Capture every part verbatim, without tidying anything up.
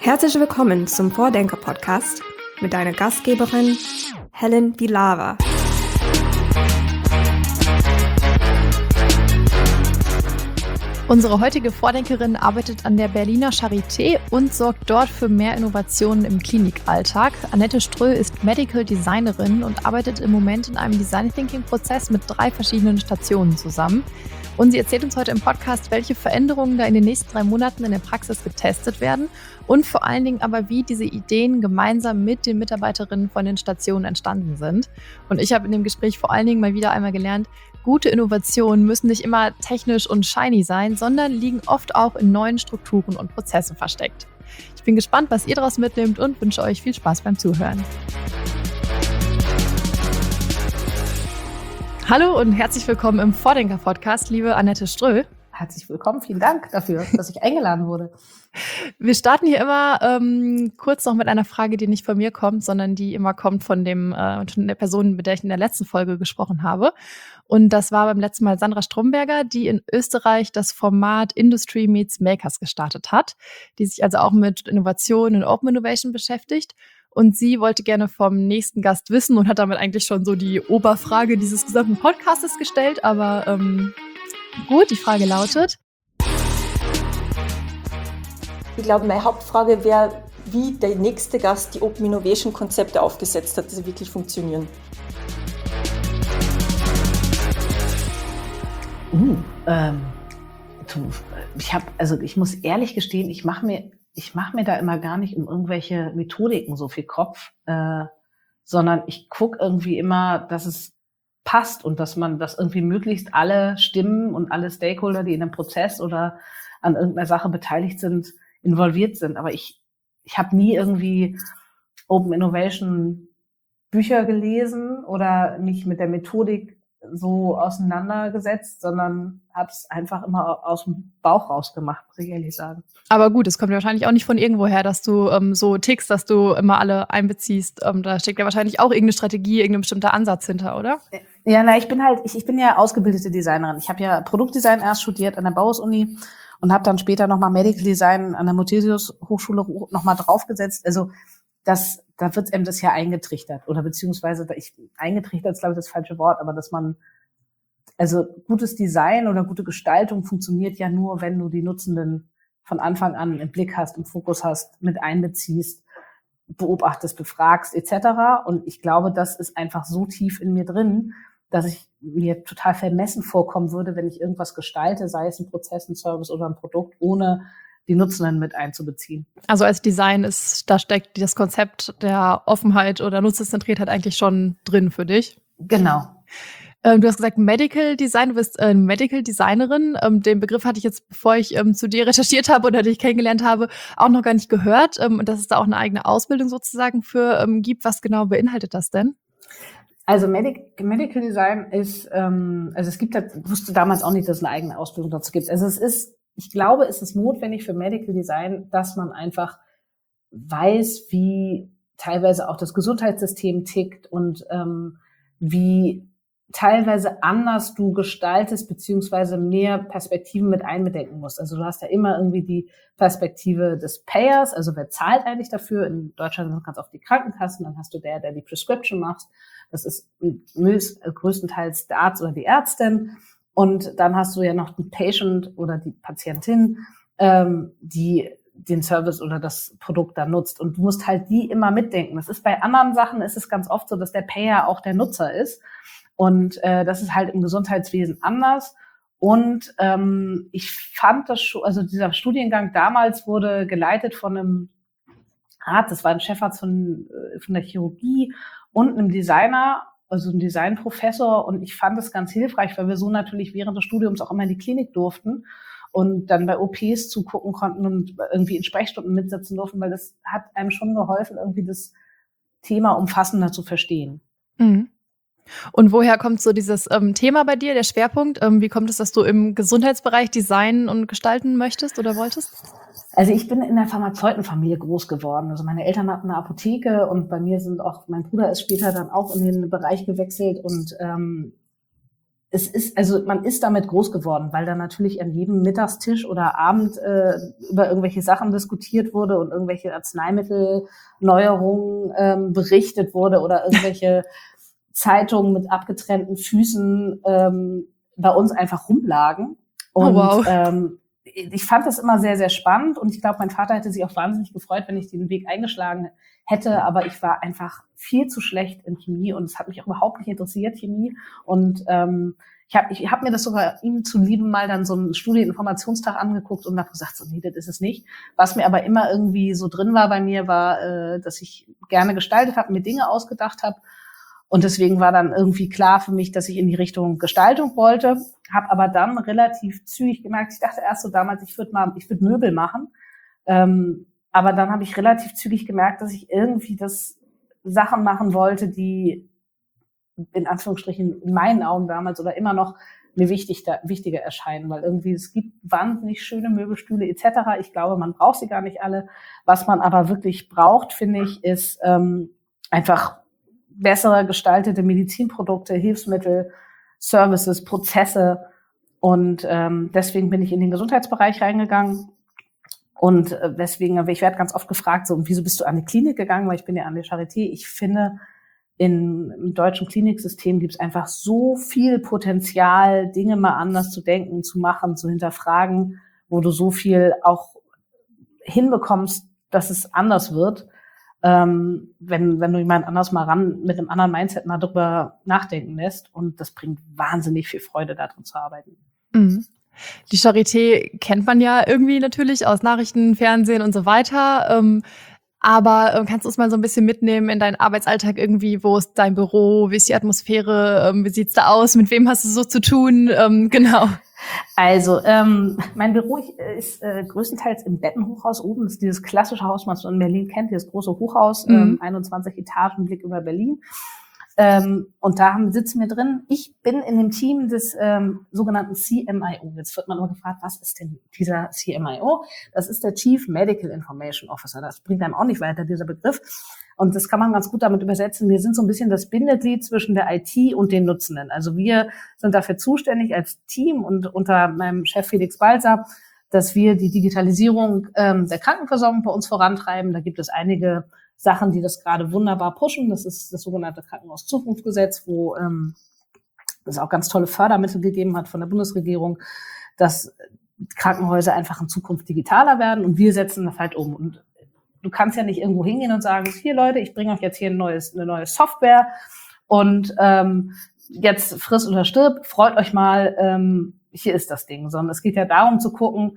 Herzlich willkommen zum Vordenker-Podcast mit deiner Gastgeberin Helen Bilava. Unsere heutige Vordenkerin arbeitet an der Berliner Charité und sorgt dort für mehr Innovationen im Klinikalltag. Annette Ströh ist Medical Designerin und arbeitet im Moment in einem Design Thinking-Prozess mit drei verschiedenen Stationen zusammen. Und sie erzählt uns heute im Podcast, welche Veränderungen da in den nächsten drei Monaten in der Praxis getestet werden und vor allen Dingen aber, wie diese Ideen gemeinsam mit den Mitarbeiterinnen von den Stationen entstanden sind. Und ich habe in dem Gespräch vor allen Dingen mal wieder einmal gelernt, gute Innovationen müssen nicht immer technisch und shiny sein, sondern liegen oft auch in neuen Strukturen und Prozessen versteckt. Ich bin gespannt, was ihr daraus mitnehmt und wünsche euch viel Spaß beim Zuhören. Hallo und herzlich willkommen im Vordenker-Podcast, liebe Annette Ströh. Herzlich willkommen, vielen Dank dafür, dass ich eingeladen wurde. Wir starten hier immer ähm, kurz noch mit einer Frage, die nicht von mir kommt, sondern die immer kommt von dem äh, von der Person, mit der ich in der letzten Folge gesprochen habe. Und das war beim letzten Mal Sandra Stromberger, die in Österreich das Format Industry Meets Makers gestartet hat, die sich also auch mit Innovation und Open Innovation beschäftigt. Und sie wollte gerne vom nächsten Gast wissen und hat damit eigentlich schon so die Oberfrage dieses gesamten Podcastes gestellt. Aber ähm, gut, die Frage lautet: Ich glaube, meine Hauptfrage wäre, wie der nächste Gast die Open Innovation Konzepte aufgesetzt hat, dass sie wirklich funktionieren. Uh, ähm, ich habe, also ich muss ehrlich gestehen, ich mache mir, ich mache mir da immer gar nicht um irgendwelche Methodiken so viel Kopf, äh, sondern ich gucke irgendwie immer, dass es passt und dass man, dass irgendwie möglichst alle Stimmen und alle Stakeholder, die in einem Prozess oder an irgendeiner Sache beteiligt sind, involviert sind. Aber ich, ich habe nie irgendwie Open Innovation Bücher gelesen oder mich mit der Methodik so auseinandergesetzt, sondern habe es einfach immer aus dem Bauch rausgemacht, muss ich ehrlich sagen. Aber gut, es kommt ja wahrscheinlich auch nicht von irgendwo her, dass du ähm, so tickst, dass du immer alle einbeziehst. Ähm, da steckt ja wahrscheinlich auch irgendeine Strategie, irgendein bestimmter Ansatz hinter, oder? Ja, na, ich bin halt, ich, ich bin ja ausgebildete Designerin. Ich habe ja Produktdesign erst studiert an der Bauhaus-Uni und habe dann später nochmal Medical Design an der Muthesius-Hochschule nochmal draufgesetzt. Also das, da wird einem das ja eingetrichtert oder beziehungsweise ich, eingetrichtert ist, glaube ich, das falsche Wort, aber dass man, also gutes Design oder gute Gestaltung funktioniert ja nur, wenn du die Nutzenden von Anfang an im Blick hast, im Fokus hast, mit einbeziehst, beobachtest, befragst et cetera. Und ich glaube, das ist einfach so tief in mir drin, dass ich mir total vermessen vorkommen würde, wenn ich irgendwas gestalte, sei es ein Prozess, ein Service oder ein Produkt, ohne die Nutzenden mit einzubeziehen. Also als Design ist, da steckt das Konzept der Offenheit oder Nutzerzentriertheit eigentlich schon drin für dich. Genau. Ähm, du hast gesagt Medical Design, du bist äh, Medical Designerin. Ähm, den Begriff hatte ich jetzt, bevor ich ähm, zu dir recherchiert habe oder dich kennengelernt habe, auch noch gar nicht gehört. Ähm, und dass es da auch eine eigene Ausbildung sozusagen für ähm, gibt. Was genau beinhaltet das denn? Also Medic- Medical Design ist, ähm, also es gibt, ich wusste damals auch nicht, dass es eine eigene Ausbildung dazu gibt. Also es ist, ich glaube, es ist notwendig für Medical Design, dass man einfach weiß, wie teilweise auch das Gesundheitssystem tickt und ähm, wie teilweise anders du gestaltest, beziehungsweise mehr Perspektiven mit einbedenken musst. Also du hast ja immer irgendwie die Perspektive des Payers, also wer zahlt eigentlich dafür? In Deutschland sind ganz oft die Krankenkassen, dann hast du der, der die Prescription macht. Das ist größtenteils der Arzt oder die Ärztin. Und dann hast du ja noch den Patient oder die Patientin, ähm, die den Service oder das Produkt da nutzt. Und du musst halt die immer mitdenken. Das ist bei anderen Sachen, ist es ganz oft so, dass der Payer auch der Nutzer ist. Und äh, das ist halt im Gesundheitswesen anders. Und ähm, ich fand das schon, also dieser Studiengang damals wurde geleitet von einem Arzt, das war ein Chefarzt von, von der Chirurgie und einem Designer, also ein Designprofessor. Und ich fand das ganz hilfreich, weil wir so natürlich während des Studiums auch immer in die Klinik durften und dann bei O Ps zugucken konnten und irgendwie in Sprechstunden mitsitzen durften, weil das hat einem schon geholfen, irgendwie das Thema umfassender zu verstehen. Mhm. Und woher kommt so dieses ähm, Thema bei dir, der Schwerpunkt? Ähm, wie kommt es, dass du im Gesundheitsbereich designen und gestalten möchtest oder wolltest? Also ich bin in der Pharmazeutenfamilie groß geworden. Also meine Eltern hatten eine Apotheke und bei mir sind auch, mein Bruder ist später dann auch in den Bereich gewechselt und ähm, es ist, also man ist damit groß geworden, weil da natürlich an jedem Mittagstisch oder Abend äh, über irgendwelche Sachen diskutiert wurde und irgendwelche Arzneimittelneuerungen ähm, berichtet wurde oder irgendwelche Zeitungen mit abgetrennten Füßen ähm, bei uns einfach rumlagen. Und oh, wow. ähm, ich fand das immer sehr, sehr spannend und ich glaube, mein Vater hätte sich auch wahnsinnig gefreut, wenn ich den Weg eingeschlagen hätte, aber ich war einfach viel zu schlecht in Chemie und es hat mich auch überhaupt nicht interessiert, Chemie. Und ähm, ich habe ich hab mir das sogar ihm zuliebe mal dann so einen Studieninformationstag angeguckt und habe gesagt, so nee, das ist es nicht. Was mir aber immer irgendwie so drin war bei mir, war, äh, dass ich gerne gestaltet habe, mir Dinge ausgedacht habe. Und deswegen war dann irgendwie klar für mich, dass ich in die Richtung Gestaltung wollte, habe aber dann relativ zügig gemerkt, ich dachte erst so damals, ich würde mal, ich würde Möbel machen, ähm, aber dann habe ich relativ zügig gemerkt, dass ich irgendwie das Sachen machen wollte, die in Anführungsstrichen in meinen Augen damals oder immer noch mir wichtig, da, wichtiger erscheinen, weil irgendwie es gibt wahnsinnig schöne Möbelstühle et cetera. Ich glaube, man braucht sie gar nicht alle. Was man aber wirklich braucht, finde ich, ist ähm, einfach bessere gestaltete Medizinprodukte, Hilfsmittel, Services, Prozesse. Und ähm, deswegen bin ich in den Gesundheitsbereich reingegangen. Und äh, deswegen, ich werde ganz oft gefragt, so, wieso bist du an die Klinik gegangen? Weil ich bin ja an der Charité. Ich finde, in, im deutschen Kliniksystem gibt es einfach so viel Potenzial, Dinge mal anders zu denken, zu machen, zu hinterfragen, wo du so viel auch hinbekommst, dass es anders wird. Ähm, wenn, wenn du jemand anders mal ran, mit einem anderen Mindset mal drüber nachdenken lässt. Und das bringt wahnsinnig viel Freude, daran zu arbeiten. Mhm. Die Charité kennt man ja irgendwie natürlich aus Nachrichten, Fernsehen und so weiter. Ähm, aber äh, kannst du uns mal so ein bisschen mitnehmen in deinen Arbeitsalltag irgendwie? Wo ist dein Büro? Wie ist die Atmosphäre? Ähm, wie sieht's da aus? Mit wem hast du so zu tun? Ähm, genau. Also, ähm, mein Büro ist äh, größtenteils im Bettenhochhaus oben. Das ist dieses klassische Haus, was man in Berlin kennt, dieses große Hochhaus, mhm. ähm, einundzwanzig Etagen, Blick über Berlin. Ähm, und da haben, sitzen wir drin. Ich bin in dem Team des ähm, sogenannten C M I O. Jetzt wird man immer gefragt, was ist denn dieser C M I O? Das ist der Chief Medical Information Officer. Das bringt einem auch nicht weiter, dieser Begriff. Und das kann man ganz gut damit übersetzen. Wir sind so ein bisschen das Bindeglied zwischen der I T und den Nutzenden. Also wir sind dafür zuständig als Team und unter meinem Chef Felix Balzer, dass wir die Digitalisierung ähm, der Krankenversorgung bei uns vorantreiben. Da gibt es einige Sachen, die das gerade wunderbar pushen. Das ist das sogenannte Krankenhauszukunftsgesetz, wo ähm, es auch ganz tolle Fördermittel gegeben hat von der Bundesregierung, dass Krankenhäuser einfach in Zukunft digitaler werden. Und wir setzen das halt um. Und du kannst ja nicht irgendwo hingehen und sagen, hier Leute, ich bringe euch jetzt hier ein neues, eine neue Software und ähm, jetzt friss oder stirb, freut euch mal, ähm, hier ist das Ding. Sondern es geht ja darum zu gucken,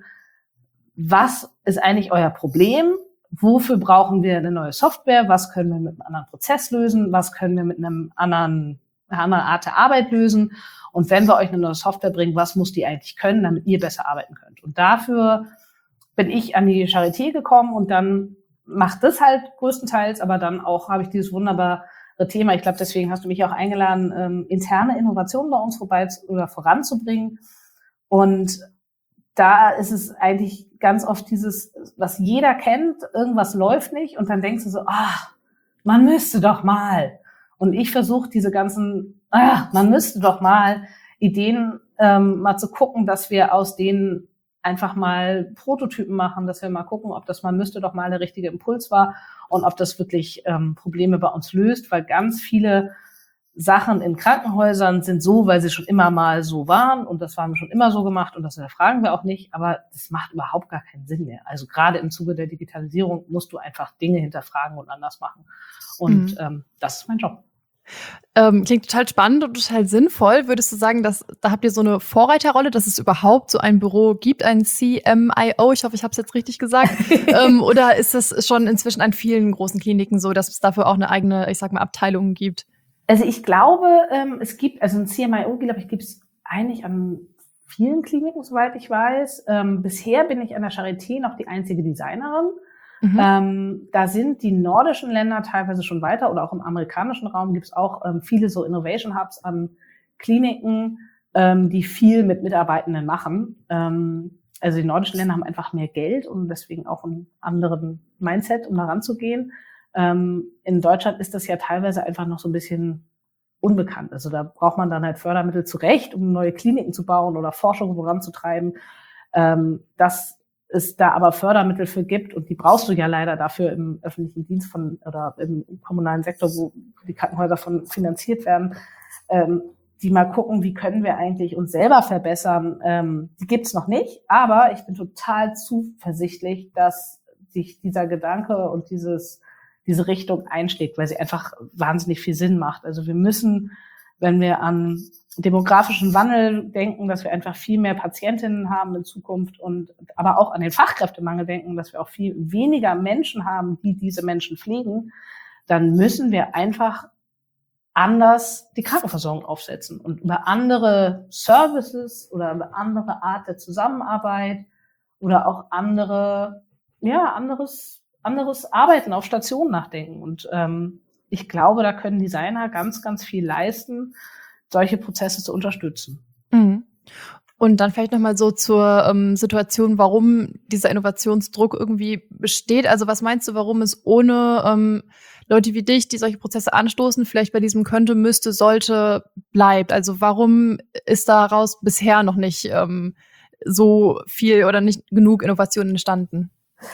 was ist eigentlich euer Problem? Wofür brauchen wir eine neue Software? Was können wir mit einem anderen Prozess lösen? Was können wir mit einem anderen, einer anderen Art der Arbeit lösen? Und wenn wir euch eine neue Software bringen, was muss die eigentlich können, damit ihr besser arbeiten könnt? Und dafür bin ich an die Charité gekommen und dann macht das halt größtenteils, aber dann auch habe ich dieses wunderbare Thema. Ich glaube, deswegen hast du mich auch eingeladen, ähm, interne Innovationen bei uns vorbei oder voranzubringen. Und da ist es eigentlich ganz oft dieses, was jeder kennt, irgendwas läuft nicht und dann denkst du so, ah, man müsste doch mal. Und ich versuche diese ganzen, ah, man müsste doch mal Ideen ähm, mal zu gucken, dass wir aus denen einfach mal Prototypen machen, dass wir mal gucken, ob das man müsste doch mal der richtige Impuls war und ob das wirklich ähm, Probleme bei uns löst, weil ganz viele Sachen in Krankenhäusern sind so, weil sie schon immer mal so waren und das haben wir schon immer so gemacht und das hinterfragen wir auch nicht, aber das macht überhaupt gar keinen Sinn mehr. Also gerade im Zuge der Digitalisierung musst du einfach Dinge hinterfragen und anders machen und mhm. ähm, das ist mein Job. Ähm, klingt total spannend und total sinnvoll. Würdest du sagen, dass da habt ihr so eine Vorreiterrolle, dass es überhaupt so ein Büro gibt, ein C M I O? Ich hoffe, ich habe es jetzt richtig gesagt. ähm, oder ist das schon inzwischen an vielen großen Kliniken so, dass es dafür auch eine eigene, ich sag mal, Abteilung gibt? Also ich glaube, ähm, es gibt, also ein C M I O, glaube ich, gibt es eigentlich an vielen Kliniken, soweit ich weiß. Ähm, bisher bin ich an der Charité noch die einzige Designerin. Mhm. Ähm, da sind die nordischen Länder teilweise schon weiter oder auch im amerikanischen Raum gibt es auch ähm, viele so Innovation Hubs an Kliniken, ähm, die viel mit Mitarbeitenden machen. Ähm, also die nordischen Länder haben einfach mehr Geld und deswegen auch einen anderen Mindset, um da ranzugehen. Ähm, in Deutschland ist das ja teilweise einfach noch so ein bisschen unbekannt. Also da braucht man dann halt Fördermittel zurecht, um neue Kliniken zu bauen oder Forschung voranzutreiben. Ähm, dass es da aber Fördermittel für gibt und die brauchst du ja leider dafür im öffentlichen Dienst von oder im kommunalen Sektor, wo die Krankenhäuser von finanziert werden, ähm, die mal gucken, wie können wir eigentlich uns selber verbessern. Ähm, die gibt's noch nicht, aber ich bin total zuversichtlich, dass sich dieser Gedanke und dieses diese Richtung einschlägt, weil sie einfach wahnsinnig viel Sinn macht. Also wir müssen, wenn wir an demografischen Wandel denken, dass wir einfach viel mehr Patientinnen haben in Zukunft und aber auch an den Fachkräftemangel denken, dass wir auch viel weniger Menschen haben, die diese Menschen pflegen, dann müssen wir einfach anders die Krankenversorgung aufsetzen und über andere Services oder über andere Art der Zusammenarbeit oder auch andere, ja, anderes, anderes Arbeiten auf Stationen nachdenken. Und ähm, ich glaube, da können Designer ganz, ganz viel leisten, solche Prozesse zu unterstützen. Mhm. Und dann vielleicht nochmal so zur ähm, Situation, warum dieser Innovationsdruck irgendwie besteht. Also was meinst du, warum es ohne ähm, Leute wie dich, die solche Prozesse anstoßen, vielleicht bei diesem könnte, müsste, sollte, bleibt? Also warum ist daraus bisher noch nicht ähm, so viel oder nicht genug Innovation entstanden?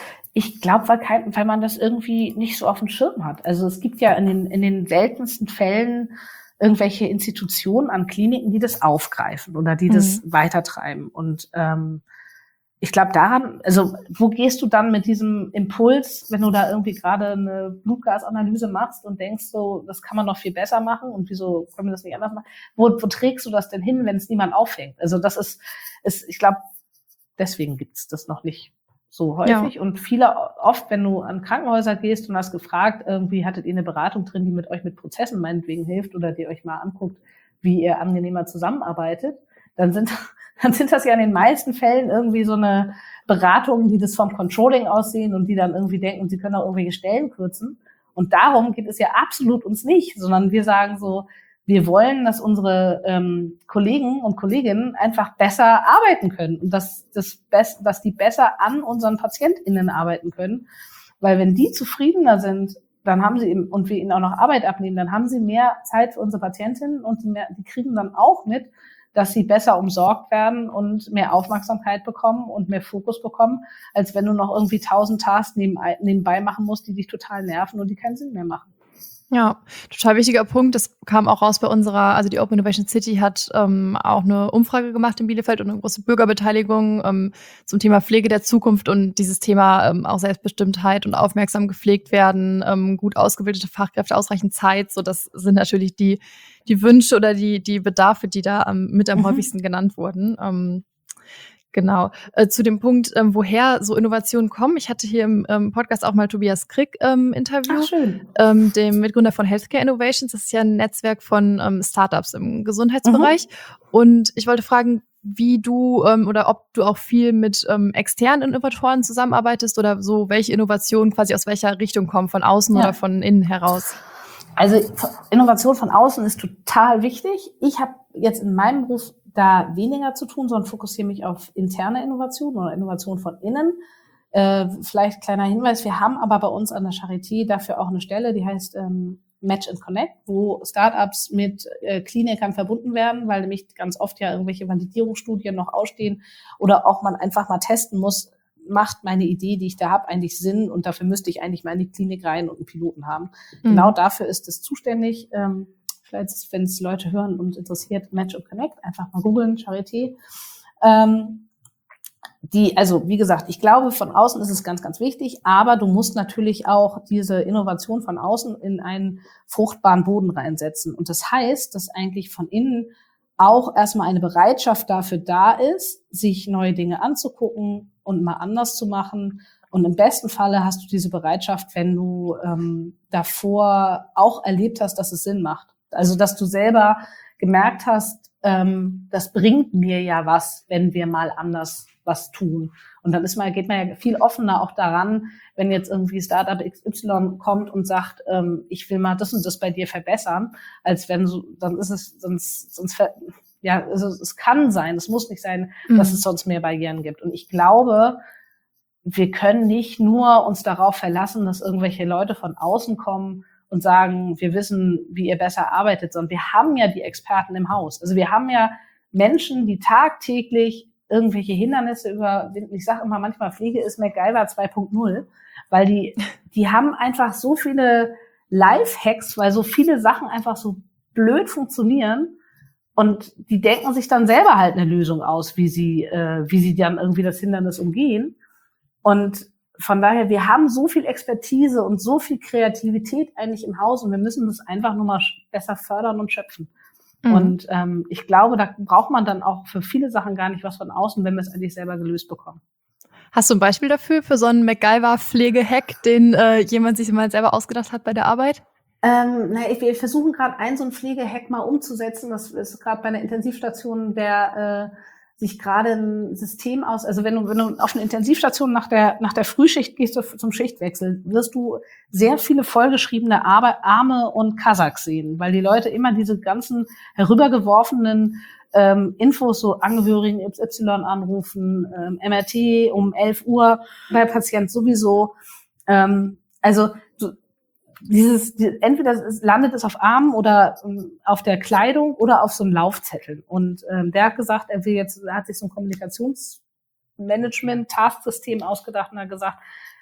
Ich glaube, weil, kein, weil man das irgendwie nicht so auf dem Schirm hat. Also es gibt ja in den, in den seltensten Fällen irgendwelche Institutionen an Kliniken, die das aufgreifen oder die das mhm. weitertreiben. Und ähm, ich glaube daran, also wo gehst du dann mit diesem Impuls, wenn du da irgendwie gerade eine Blutgasanalyse machst und denkst so, das kann man noch viel besser machen und wieso können wir das nicht anders machen? Wo, wo trägst du das denn hin, wenn es niemand auffängt? Also das ist, ist ich glaube, deswegen gibt's das noch nicht so häufig. Ja. Und viele, oft, wenn du an Krankenhäuser gehst und hast gefragt, irgendwie hattet ihr eine Beratung drin, die mit euch mit Prozessen meinetwegen hilft oder die euch mal anguckt, wie ihr angenehmer zusammenarbeitet, dann sind, dann sind das ja in den meisten Fällen irgendwie so eine Beratung, die das vom Controlling aussehen und die dann irgendwie denken, sie können auch irgendwelche Stellen kürzen. Und darum geht es ja absolut uns nicht, sondern wir sagen so, wir wollen, dass unsere ähm, Kollegen und Kolleginnen einfach besser arbeiten können und dass, das Best, dass die besser an unseren PatientInnen arbeiten können. Weil wenn die zufriedener sind, dann haben sie eben, und wir ihnen auch noch Arbeit abnehmen, dann haben sie mehr Zeit für unsere Patientinnen und die, mehr, die kriegen dann auch mit, dass sie besser umsorgt werden und mehr Aufmerksamkeit bekommen und mehr Fokus bekommen, als wenn du noch irgendwie tausend Tasks nebenbei, nebenbei machen musst, die dich total nerven und die keinen Sinn mehr machen. Ja, total wichtiger Punkt. Das kam auch raus bei unserer, also die Open Innovation City hat ähm, auch eine Umfrage gemacht in Bielefeld und eine große Bürgerbeteiligung ähm, zum Thema Pflege der Zukunft und dieses Thema ähm, auch Selbstbestimmtheit und aufmerksam gepflegt werden, ähm, gut ausgebildete Fachkräfte, ausreichend Zeit. So, das sind natürlich die die Wünsche oder die die Bedarfe, die da ähm, mit am mhm. häufigsten genannt wurden. Ähm, Genau. Äh, zu dem Punkt, ähm, woher so Innovationen kommen. Ich hatte hier im ähm, Podcast auch mal Tobias Krick ähm, Interview, Ach, schön. Ähm, dem Mitgründer von Healthcare Innovations. Das ist ja ein Netzwerk von ähm, Startups im Gesundheitsbereich. Mhm. Und ich wollte fragen, wie du ähm, oder ob du auch viel mit ähm, externen Innovatoren zusammenarbeitest oder so, welche Innovationen quasi aus welcher Richtung kommen, von außen ja. oder von innen heraus. Also Innovation von außen ist total wichtig. Ich habe jetzt in meinem Beruf da weniger zu tun, sondern fokussiere mich auf interne Innovation oder Innovation von innen. Äh, vielleicht kleiner Hinweis, wir haben aber bei uns an der Charité dafür auch eine Stelle, die heißt ähm, Match and Connect, wo Startups mit äh, Klinikern verbunden werden, weil nämlich ganz oft ja irgendwelche Validierungsstudien noch ausstehen oder auch man einfach mal testen muss, macht meine Idee, die ich da habe, eigentlich Sinn und dafür müsste ich eigentlich mal in die Klinik rein und einen Piloten haben. Mhm. Genau dafür ist es zuständig. Ähm, Vielleicht, wenn es Leute hören und interessiert, Match and Connect, einfach mal googeln, Charité. Ähm, die, also wie gesagt, ich glaube, von außen ist es ganz, ganz wichtig, aber du musst natürlich auch diese Innovation von außen in einen fruchtbaren Boden reinsetzen. Und das heißt, dass eigentlich von innen auch erstmal eine Bereitschaft dafür da ist, sich neue Dinge anzugucken und mal anders zu machen. Und im besten Falle hast du diese Bereitschaft, wenn du ähm, davor auch erlebt hast, dass es Sinn macht. Also, dass du selber gemerkt hast, ähm, das bringt mir ja was, wenn wir mal anders was tun. Und dann ist man, geht man ja viel offener auch daran, wenn jetzt irgendwie Startup X Y kommt und sagt, ähm, ich will mal das und das bei dir verbessern, als wenn so, dann ist es sonst, sonst ja, also es kann sein, es muss nicht sein, mhm. dass es sonst mehr Barrieren gibt. Und ich glaube, wir können nicht nur uns darauf verlassen, dass irgendwelche Leute von außen kommen und sagen, wir wissen, wie ihr besser arbeitet, sondern wir haben ja die Experten im Haus. Also wir haben ja Menschen, die tagtäglich irgendwelche Hindernisse überwinden. Ich sage immer, manchmal Pflege ist MacGyver zwei Punkt null, weil die, die haben einfach so viele Lifehacks, weil so viele Sachen einfach so blöd funktionieren und die denken sich dann selber halt eine Lösung aus, wie sie, äh, wie sie dann irgendwie das Hindernis umgehen. Und von daher, wir haben so viel Expertise und so viel Kreativität eigentlich im Haus und wir müssen das einfach nur mal besser fördern und schöpfen. Mhm. Und ähm, ich glaube, da braucht man dann auch für viele Sachen gar nicht was von außen, wenn wir es eigentlich selber gelöst bekommen. Hast du ein Beispiel dafür, für so einen MacGyver-Pflege-Hack, den äh, jemand sich mal selber ausgedacht hat bei der Arbeit? Ähm, na, wir versuchen gerade einen so einen Pflegehack mal umzusetzen. Das ist gerade bei einer Intensivstation, der äh, sich gerade ein System aus, also wenn du, wenn du auf eine Intensivstation nach der, nach der Frühschicht gehst du zum Schichtwechsel, wirst du sehr viele vollgeschriebene Arme und Kasachs sehen, weil die Leute immer diese ganzen herübergeworfenen ähm, Infos, so Angehörigen X Y anrufen, ähm, M R T um elf Uhr bei Patient sowieso. Ähm, also du, Dieses, die, entweder es landet es auf Armen oder um, auf der Kleidung oder auf so einem Laufzettel. Und ähm, der hat gesagt, er will jetzt, er hat sich so ein Kommunikationsmanagement-Task-System ausgedacht und hat gesagt,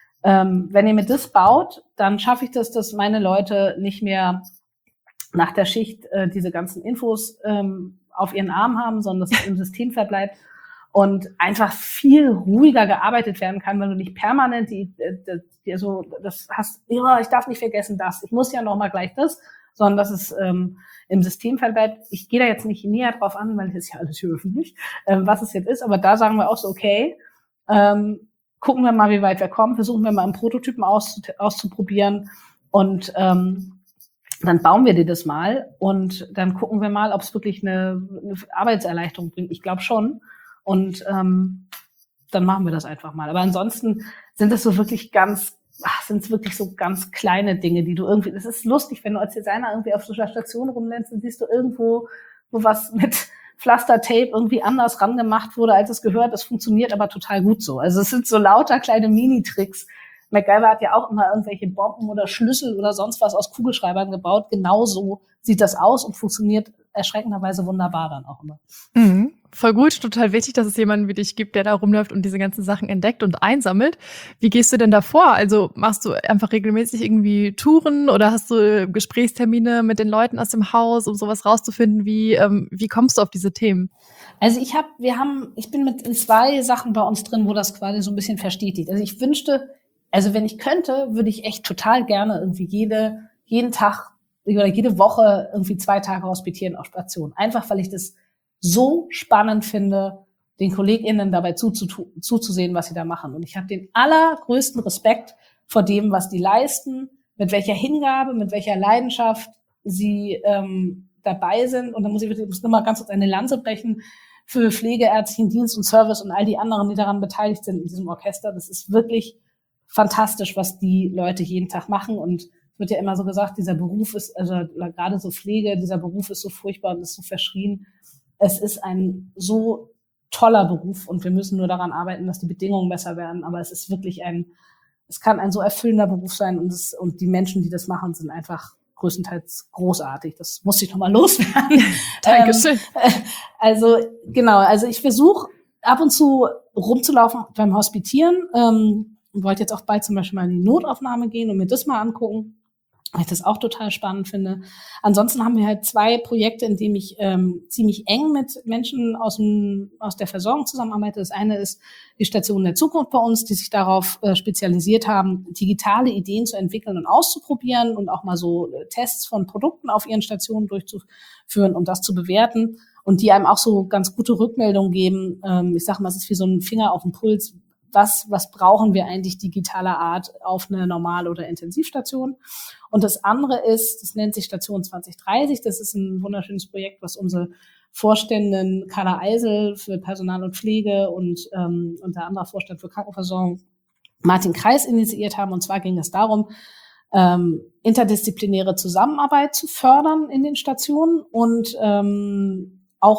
ähm, wenn ihr mir das baut, dann schaffe ich das, dass meine Leute nicht mehr nach der Schicht äh, diese ganzen Infos ähm, auf ihren Arm haben, sondern dass es im System verbleibt und einfach viel ruhiger gearbeitet werden kann, weil du nicht permanent die, die, die so das hast, ja, ich darf nicht vergessen das, ich muss ja noch mal gleich das, sondern dass es ähm, im System verbleibt. Ich gehe da jetzt nicht näher drauf an, weil das ist ja alles hier öffentlich, ähm, was es jetzt ist, aber da sagen wir auch so, okay, ähm, gucken wir mal, wie weit wir kommen, versuchen wir mal einen Prototypen auszu- auszuprobieren und ähm, dann bauen wir dir das mal und dann gucken wir mal, ob es wirklich eine, eine Arbeitserleichterung bringt. Ich glaube schon. Und ähm, dann machen wir das einfach mal. Aber ansonsten sind das so wirklich ganz, ach, sind es wirklich so ganz kleine Dinge, die du irgendwie, das ist lustig, wenn du als Designer irgendwie auf so einer Station rumlernst, dann siehst du irgendwo, wo was mit Pflastertape irgendwie anders rangemacht wurde, als es gehört. Das funktioniert aber total gut so. Also es sind so lauter kleine Mini-Tricks. MacGyver hat ja auch immer irgendwelche Bomben oder Schlüssel oder sonst was aus Kugelschreibern gebaut. Genauso sieht das aus und funktioniert erschreckenderweise wunderbar dann auch immer. Mhm. Voll gut, total wichtig, dass es jemanden wie dich gibt, der da rumläuft und diese ganzen Sachen entdeckt und einsammelt. Wie gehst du denn da vor? Also machst du einfach regelmäßig irgendwie Touren oder hast du Gesprächstermine mit den Leuten aus dem Haus, um sowas rauszufinden? Wie, ähm, wie kommst du auf diese Themen? Also ich habe, wir haben, ich bin mit in zwei Sachen bei uns drin, wo das quasi so ein bisschen verstetigt. Also ich wünschte, also wenn ich könnte, würde ich echt total gerne irgendwie jede, jeden Tag oder jede Woche irgendwie zwei Tage hospitieren auf Station. Einfach, weil ich das so spannend finde, den KollegInnen dabei zuzutu- zuzusehen, was sie da machen. Und ich habe den allergrößten Respekt vor dem, was die leisten, mit welcher Hingabe, mit welcher Leidenschaft sie ähm, dabei sind. Und da muss ich wirklich, muss nochmal ganz kurz eine Lanze brechen für Pflegeärztlichen Dienst und Service und all die anderen, die daran beteiligt sind in diesem Orchester. Das ist wirklich fantastisch, was die Leute jeden Tag machen. Und es wird ja immer so gesagt, dieser Beruf ist, also gerade so Pflege, dieser Beruf ist so furchtbar und ist so verschrien. Es ist ein so toller Beruf und wir müssen nur daran arbeiten, dass die Bedingungen besser werden. Aber es ist wirklich ein, es kann ein so erfüllender Beruf sein und es, und die Menschen, die das machen, sind einfach größtenteils großartig. Das muss ich nochmal loswerden. Dankeschön. Ähm, also, genau. Also ich versuche ab und zu rumzulaufen beim Hospitieren. Ähm, und wollte jetzt auch bald zum Beispiel mal in die Notaufnahme gehen und mir das mal angucken, weil ich das auch total spannend finde. Ansonsten haben wir halt zwei Projekte, in denen ich ähm, ziemlich eng mit Menschen aus dem aus der Versorgung zusammenarbeite. Das eine ist die Station der Zukunft bei uns, die sich darauf äh, spezialisiert haben, digitale Ideen zu entwickeln und auszuprobieren und auch mal so äh, Tests von Produkten auf ihren Stationen durchzuführen und das zu bewerten und die einem auch so ganz gute Rückmeldungen geben. Ähm, ich sage mal, es ist wie so ein Finger auf den Puls. Was, was brauchen wir eigentlich digitaler Art auf eine Normal- oder Intensivstation? Und das andere ist, das nennt sich Station zwanzig dreißig. Das ist ein wunderschönes Projekt, was unsere Vorständin Carla Eisel für Personal und Pflege und ähm, unter anderem Vorstand für Krankenversorgung Martin Kreis initiiert haben. Und zwar ging es darum, ähm, interdisziplinäre Zusammenarbeit zu fördern in den Stationen und ähm, auch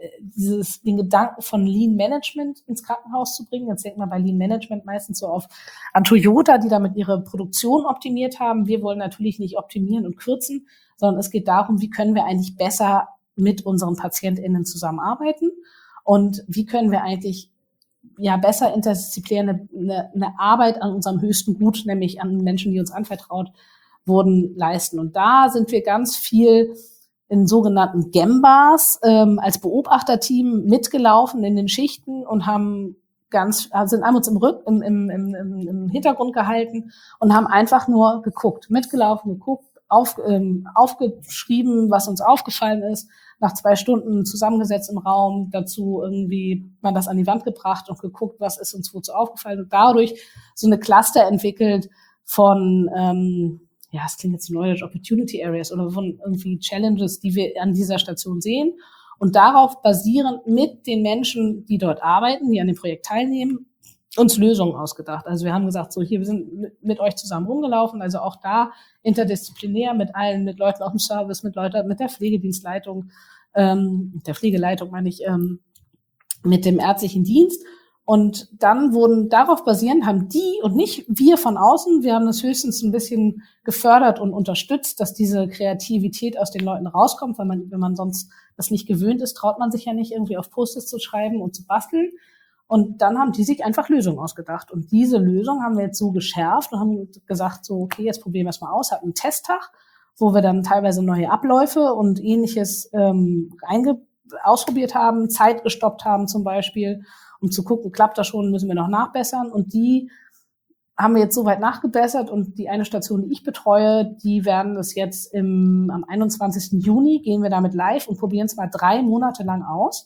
dieses, den Gedanken von Lean Management ins Krankenhaus zu bringen. Jetzt denkt man bei Lean Management meistens so auf an Toyota, die damit ihre Produktion optimiert haben. Wir wollen natürlich nicht optimieren und kürzen, sondern es geht darum, wie können wir eigentlich besser mit unseren PatientInnen zusammenarbeiten und wie können wir eigentlich ja besser interdisziplinär eine, eine Arbeit an unserem höchsten Gut, nämlich an Menschen, die uns anvertraut wurden, leisten. Und da sind wir ganz viel in sogenannten Gembas ähm, als Beobachterteam mitgelaufen in den Schichten und haben ganz, sind haben uns im, Rück, im, im, im, im Hintergrund gehalten und haben einfach nur geguckt, mitgelaufen, geguckt, auf, ähm, aufgeschrieben, was uns aufgefallen ist, nach zwei Stunden zusammengesetzt im Raum, dazu irgendwie mal das an die Wand gebracht und geguckt, was ist uns wozu aufgefallen und dadurch so eine Cluster entwickelt von, ähm, ja, es klingt jetzt neudeutsch, Opportunity Areas oder von irgendwie Challenges, die wir an dieser Station sehen und darauf basierend mit den Menschen, die dort arbeiten, die an dem Projekt teilnehmen, uns Lösungen ausgedacht. Also wir haben gesagt, so hier, wir sind mit euch zusammen rumgelaufen, also auch da interdisziplinär mit allen, mit Leuten aus dem Service, mit Leuten, mit der Pflegedienstleitung, ähm, der Pflegeleiter meine ich, ähm, mit dem ärztlichen Dienst. Und dann wurden darauf basierend, haben die und nicht wir von außen, wir haben das höchstens ein bisschen gefördert und unterstützt, dass diese Kreativität aus den Leuten rauskommt, weil man, wenn man sonst das nicht gewöhnt ist, traut man sich ja nicht irgendwie auf Post-its zu schreiben und zu basteln. Und dann haben die sich einfach Lösungen ausgedacht. Und diese Lösung haben wir jetzt so geschärft und haben gesagt, so, okay, jetzt probieren wir es mal aus, hatten einen Testtag, wo wir dann teilweise neue Abläufe und Ähnliches ähm, einge- ausprobiert haben, Zeit gestoppt haben zum Beispiel, um zu gucken, klappt das schon, müssen wir noch nachbessern. Und die haben wir jetzt soweit nachgebessert. Und die eine Station, die ich betreue, die werden das jetzt im, am einundzwanzigsten Juni, gehen wir damit live und probieren es mal drei Monate lang aus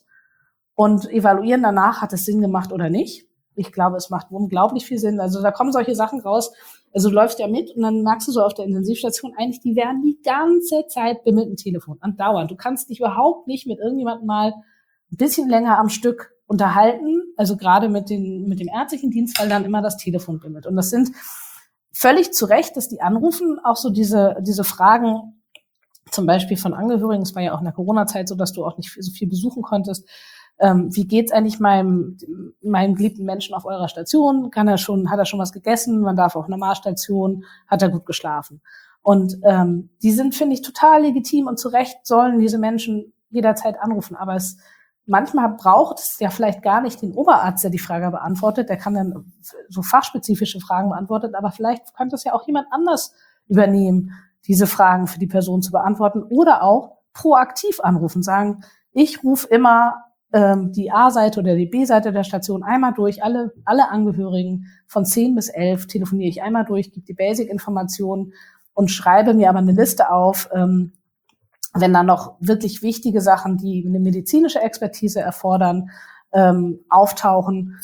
und evaluieren danach, hat es Sinn gemacht oder nicht. Ich glaube, es macht unglaublich viel Sinn. Also da kommen solche Sachen raus. Also du läufst ja mit und dann merkst du so auf der Intensivstation eigentlich, die werden die ganze Zeit bimmelt ein Telefon, andauernd. Du kannst dich überhaupt nicht mit irgendjemandem mal ein bisschen länger am Stück unterhalten, also gerade mit den mit dem ärztlichen Dienst, weil dann immer das Telefon bimmelt. Und das sind völlig zu Recht, dass die anrufen, auch so diese diese Fragen, zum Beispiel von Angehörigen, es war ja auch in der Corona-Zeit so, dass du auch nicht so viel besuchen konntest. Ähm, wie geht's eigentlich meinem meinem geliebten Menschen auf eurer Station? Kann er schon, hat er schon was gegessen? Man darf auf Normalstation, hat er gut geschlafen? Und ähm, die sind, finde ich, total legitim und zu Recht sollen diese Menschen jederzeit anrufen, aber es manchmal braucht es ja vielleicht gar nicht den Oberarzt, der die Frage beantwortet. Der kann dann so fachspezifische Fragen beantworten, aber vielleicht könnte es ja auch jemand anders übernehmen, diese Fragen für die Person zu beantworten oder auch proaktiv anrufen, sagen, ich rufe immer ähm, die A-Seite oder die B-Seite der Station einmal durch, alle alle Angehörigen von zehn bis elf telefoniere ich einmal durch, gebe die Basic-Informationen und schreibe mir aber eine Liste auf, ähm, wenn dann noch wirklich wichtige Sachen, die eine medizinische Expertise erfordern, ähm, auftauchen,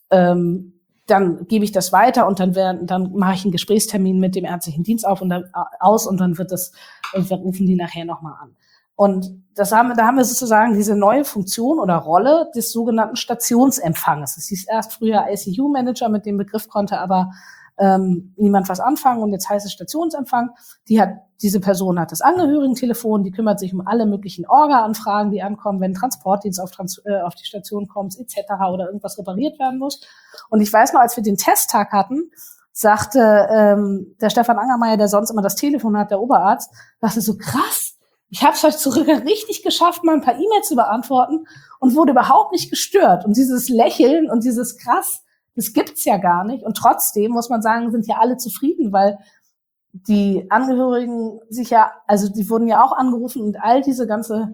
ähm, dann gebe ich das weiter und dann werden, dann mache ich einen Gesprächstermin mit dem ärztlichen Dienst auf und dann, aus und dann wird das, und wir rufen die nachher nochmal an. Und das haben, da haben wir sozusagen diese neue Funktion oder Rolle des sogenannten Stationsempfanges. Es hieß erst früher I C U-Manager, mit dem Begriff konnte aber ähm, niemand was anfangen und jetzt heißt es Stationsempfang. Die hat, diese Person hat das Angehörigentelefon, die kümmert sich um alle möglichen Orga-Anfragen, die ankommen, wenn Transportdienst auf, Trans- äh, auf die Station kommt, et cetera oder irgendwas repariert werden muss. Und ich weiß noch, als wir den Testtag hatten, sagte ähm, der Stefan Angermeier, der sonst immer das Telefon hat, der Oberarzt, sagte so, krass, ich habe es heute zurück richtig geschafft, mal ein paar E-Mails zu beantworten und wurde überhaupt nicht gestört. Und dieses Lächeln und dieses krass, das gibt's ja gar nicht. Und trotzdem, muss man sagen, sind ja alle zufrieden, weil die Angehörigen sich ja, also die wurden ja auch angerufen und all diese ganze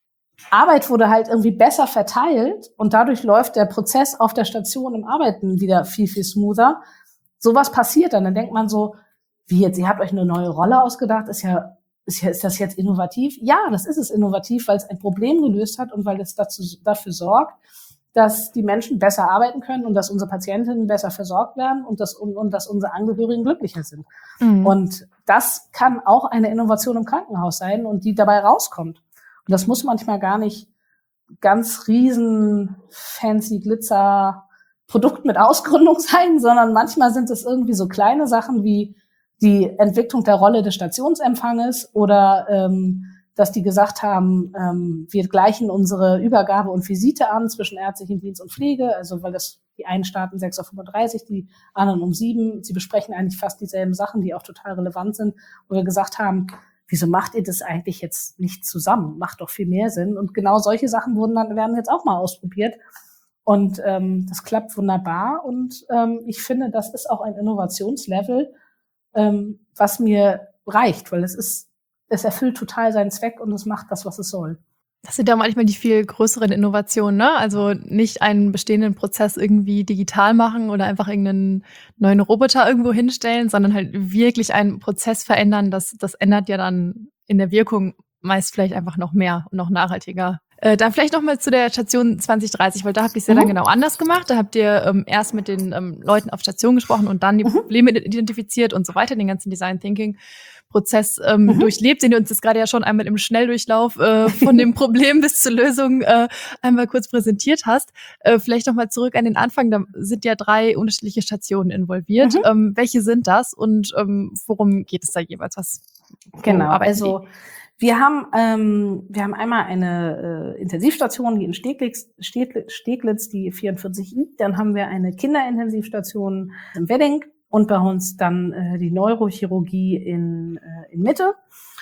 Arbeit wurde halt irgendwie besser verteilt und dadurch läuft der Prozess auf der Station im Arbeiten wieder viel, viel smoother. Sowas passiert dann. Dann denkt man so, wie jetzt, ihr habt euch eine neue Rolle ausgedacht, ist ja, ist ja, ist das jetzt innovativ? Ja, das ist es innovativ, weil es ein Problem gelöst hat und weil es dazu, dafür sorgt, dass die Menschen besser arbeiten können und dass unsere Patientinnen besser versorgt werden und dass, und, und dass unsere Angehörigen glücklicher sind. Mhm. Und das kann auch eine Innovation im Krankenhaus sein und die dabei rauskommt. Und das muss manchmal gar nicht ganz riesen fancy Glitzer Produkt mit Ausgründung sein, sondern manchmal sind es irgendwie so kleine Sachen wie die Entwicklung der Rolle des Stationsempfanges oder ähm, dass die gesagt haben, ähm, wir gleichen unsere Übergabe und Visite an zwischen ärztlichen Dienst und Pflege, also weil das die einen starten sechs Uhr fünfunddreißig, die anderen um sieben. Sie besprechen eigentlich fast dieselben Sachen, die auch total relevant sind, wo wir gesagt haben, wieso macht ihr das eigentlich jetzt nicht zusammen? Macht doch viel mehr Sinn. Und genau solche Sachen wurden dann, werden jetzt auch mal ausprobiert. Und ähm, das klappt wunderbar. Und ähm, ich finde, das ist auch ein Innovationslevel, ähm, was mir reicht, weil es ist, es erfüllt total seinen Zweck und es macht das, was es soll. Das sind ja manchmal die viel größeren Innovationen, ne? Also nicht einen bestehenden Prozess irgendwie digital machen oder einfach irgendeinen neuen Roboter irgendwo hinstellen, sondern halt wirklich einen Prozess verändern. Das, das ändert ja dann in der Wirkung meist vielleicht einfach noch mehr und noch nachhaltiger. Äh, dann vielleicht noch mal zu der Station zwanzig dreißig, weil da habt ihr es ja mhm. dann genau anders gemacht. Da habt ihr ähm, erst mit den ähm, Leuten auf Station gesprochen und dann die mhm. Probleme identifiziert und so weiter, den ganzen Design Thinking Prozess ähm, mhm. durchlebt, den du uns jetzt gerade ja schon einmal im Schnelldurchlauf äh, von dem Problem bis zur Lösung äh, einmal kurz präsentiert hast. Äh, vielleicht noch mal zurück an den Anfang, da sind ja drei unterschiedliche Stationen involviert. Mhm. Ähm, welche sind das und ähm, worum geht es da jeweils? Was? Genau, also wir haben ähm, wir haben einmal eine äh, Intensivstation, die in Steglitz, Steglitz, Steglitz die vierundvierzig I. Dann haben wir eine Kinderintensivstation im Wedding und bei uns dann äh, die Neurochirurgie in äh, in Mitte.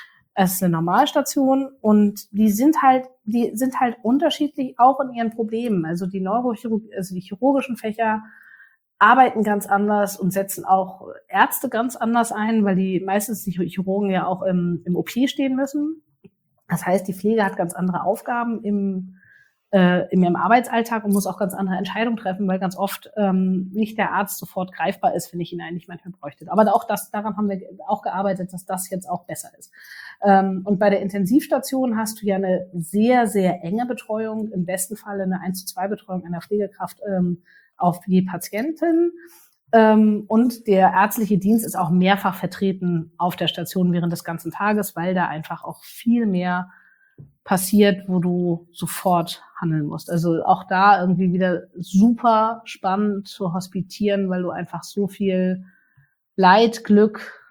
Es ist eine Normalstation und die sind halt die sind halt unterschiedlich auch in ihren Problemen. Also die Neurochirurgie, also die chirurgischen Fächer arbeiten ganz anders und setzen auch Ärzte ganz anders ein, weil die meistens die Chirurgen ja auch im, im O P stehen müssen. Das heißt, die Pflege hat ganz andere Aufgaben im, äh, in ihrem Arbeitsalltag und muss auch ganz andere Entscheidungen treffen, weil ganz oft ähm, nicht der Arzt sofort greifbar ist, wenn ich ihn eigentlich manchmal bräuchte. Aber auch das, daran haben wir auch gearbeitet, dass das jetzt auch besser ist. Ähm, und bei der Intensivstation hast du ja eine sehr, sehr enge Betreuung, im besten Fall eine eins zu zwei Betreuung einer Pflegekraft ähm, auf die Patientin. Ähm, und der ärztliche Dienst ist auch mehrfach vertreten auf der Station während des ganzen Tages, weil da einfach auch viel mehr passiert, wo du sofort handeln musst. Also auch da irgendwie wieder super spannend zu hospitieren, weil du einfach so viel Leid, Glück,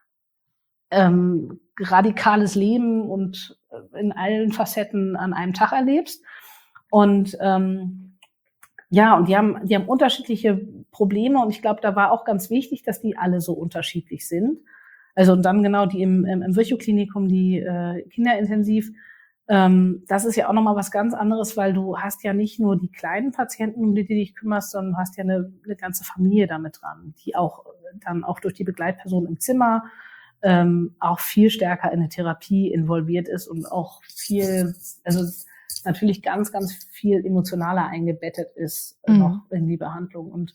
ähm, radikales Leben und in allen Facetten an einem Tag erlebst. Und ähm, ja, und die haben, die haben unterschiedliche Probleme und ich glaube, da war auch ganz wichtig, dass die alle so unterschiedlich sind. Also und dann genau die im, im, im Virchow-Klinikum, die äh, Kinderintensiv, ähm, das ist ja auch nochmal was ganz anderes, weil du hast ja nicht nur die kleinen Patienten, um die du dich kümmerst, sondern du hast ja eine, eine ganze Familie damit dran, die auch dann auch durch die Begleitperson im Zimmer ähm, auch viel stärker in eine Therapie involviert ist und auch viel, also natürlich ganz, ganz viel emotionaler eingebettet ist mhm. noch in die Behandlung. Und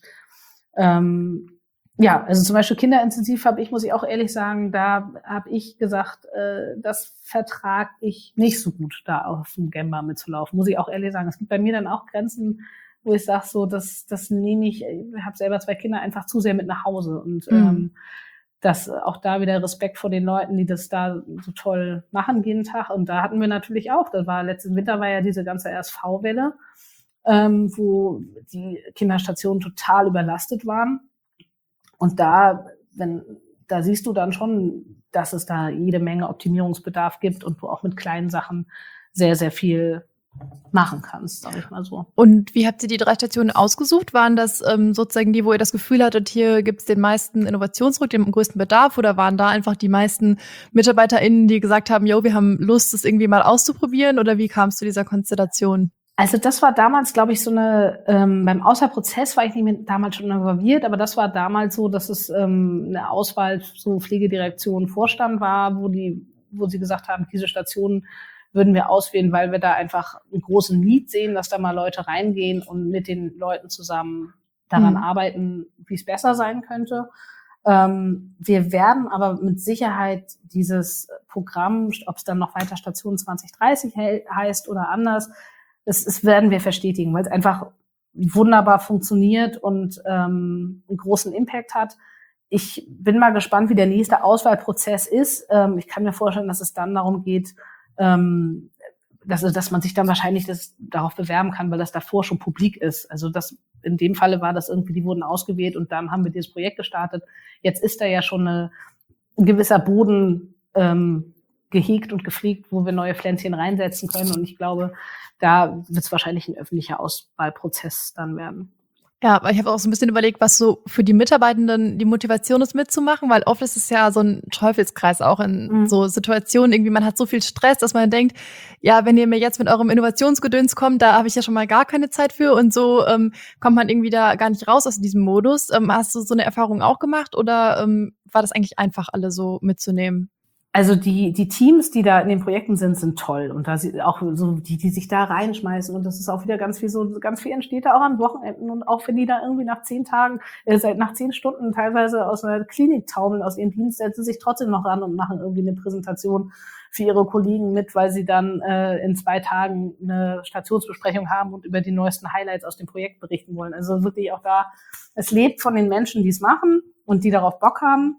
ähm, ja, also zum Beispiel Kinderintensiv habe ich, muss ich auch ehrlich sagen, da habe ich gesagt, äh, das vertrag ich nicht so gut, da auf dem Gemba mitzulaufen. Muss ich auch ehrlich sagen. Es gibt bei mir dann auch Grenzen, wo ich sage, so, das, das nehme ich, ich habe selber zwei Kinder, einfach zu sehr mit nach Hause. Und mhm. ähm, das auch da wieder Respekt vor den Leuten, die das da so toll machen jeden Tag. Und da hatten wir natürlich auch, das war letzten Winter war ja diese ganze R S V-Welle, ähm, wo die Kinderstationen total überlastet waren. Und da, wenn, da siehst du dann schon, dass es da jede Menge Optimierungsbedarf gibt und du auch mit kleinen Sachen sehr, sehr viel machen kannst, sag ich mal so. Und wie habt ihr die drei Stationen ausgesucht? Waren das ähm, sozusagen die, wo ihr das Gefühl hattet, hier gibt es den meisten Innovationsdruck, den größten Bedarf, oder waren da einfach die meisten MitarbeiterInnen, die gesagt haben, jo, wir haben Lust, das irgendwie mal auszuprobieren, oder wie kam es zu dieser Konstellation? Also das war damals, glaube ich, so eine, ähm, beim Auswahlprozess war ich nicht mehr damals schon involviert, aber das war damals so, dass es ähm, eine Auswahl so Pflegedirektion Vorstand war, wo die, wo sie gesagt haben, diese Stationen würden wir auswählen, weil wir da einfach einen großen Need sehen, dass da mal Leute reingehen und mit den Leuten zusammen daran mhm. arbeiten, wie es besser sein könnte. Ähm, wir werden aber mit Sicherheit dieses Programm, ob es dann noch weiter Station zwanzig dreißig he- heißt oder anders, das, das werden wir verstetigen, weil es einfach wunderbar funktioniert und ähm, einen großen Impact hat. Ich bin mal gespannt, wie der nächste Auswahlprozess ist. Ähm, ich kann mir vorstellen, dass es dann darum geht, Ähm, dass, dass man sich dann wahrscheinlich das darauf bewerben kann, weil das davor schon publik ist. Also das in dem Falle war das irgendwie, die wurden ausgewählt und dann haben wir dieses Projekt gestartet. Jetzt ist da ja schon eine, ein gewisser Boden ähm, gehegt und gepflegt, wo wir neue Pflänzchen reinsetzen können. Und ich glaube, da wird es wahrscheinlich ein öffentlicher Auswahlprozess dann werden. Ja, aber ich habe auch so ein bisschen überlegt, was so für die Mitarbeitenden die Motivation ist, mitzumachen, weil oft ist es ja so ein Teufelskreis auch in mhm. so Situationen. Irgendwie, man hat so viel Stress, dass man denkt, ja, wenn ihr mir jetzt mit eurem Innovationsgedöns kommt, da habe ich ja schon mal gar keine Zeit für und so ähm, kommt man irgendwie da gar nicht raus aus diesem Modus. Ähm, hast du so eine Erfahrung auch gemacht oder ähm, war das eigentlich einfach, alle so mitzunehmen? Also die die Teams, die da in den Projekten sind, sind toll und da sie auch so die die sich da reinschmeißen und das ist auch wieder ganz viel so ganz viel entsteht da auch an Wochenenden und auch wenn die da irgendwie nach zehn Tagen äh, seit nach zehn Stunden teilweise aus einer Klinik taumeln aus ihrem Dienst, setzen sie sich trotzdem noch ran und machen irgendwie eine Präsentation für ihre Kollegen mit, weil sie dann äh, in zwei Tagen eine Stationsbesprechung haben und über die neuesten Highlights aus dem Projekt berichten wollen. Also wirklich auch da, es lebt von den Menschen, die es machen und die darauf Bock haben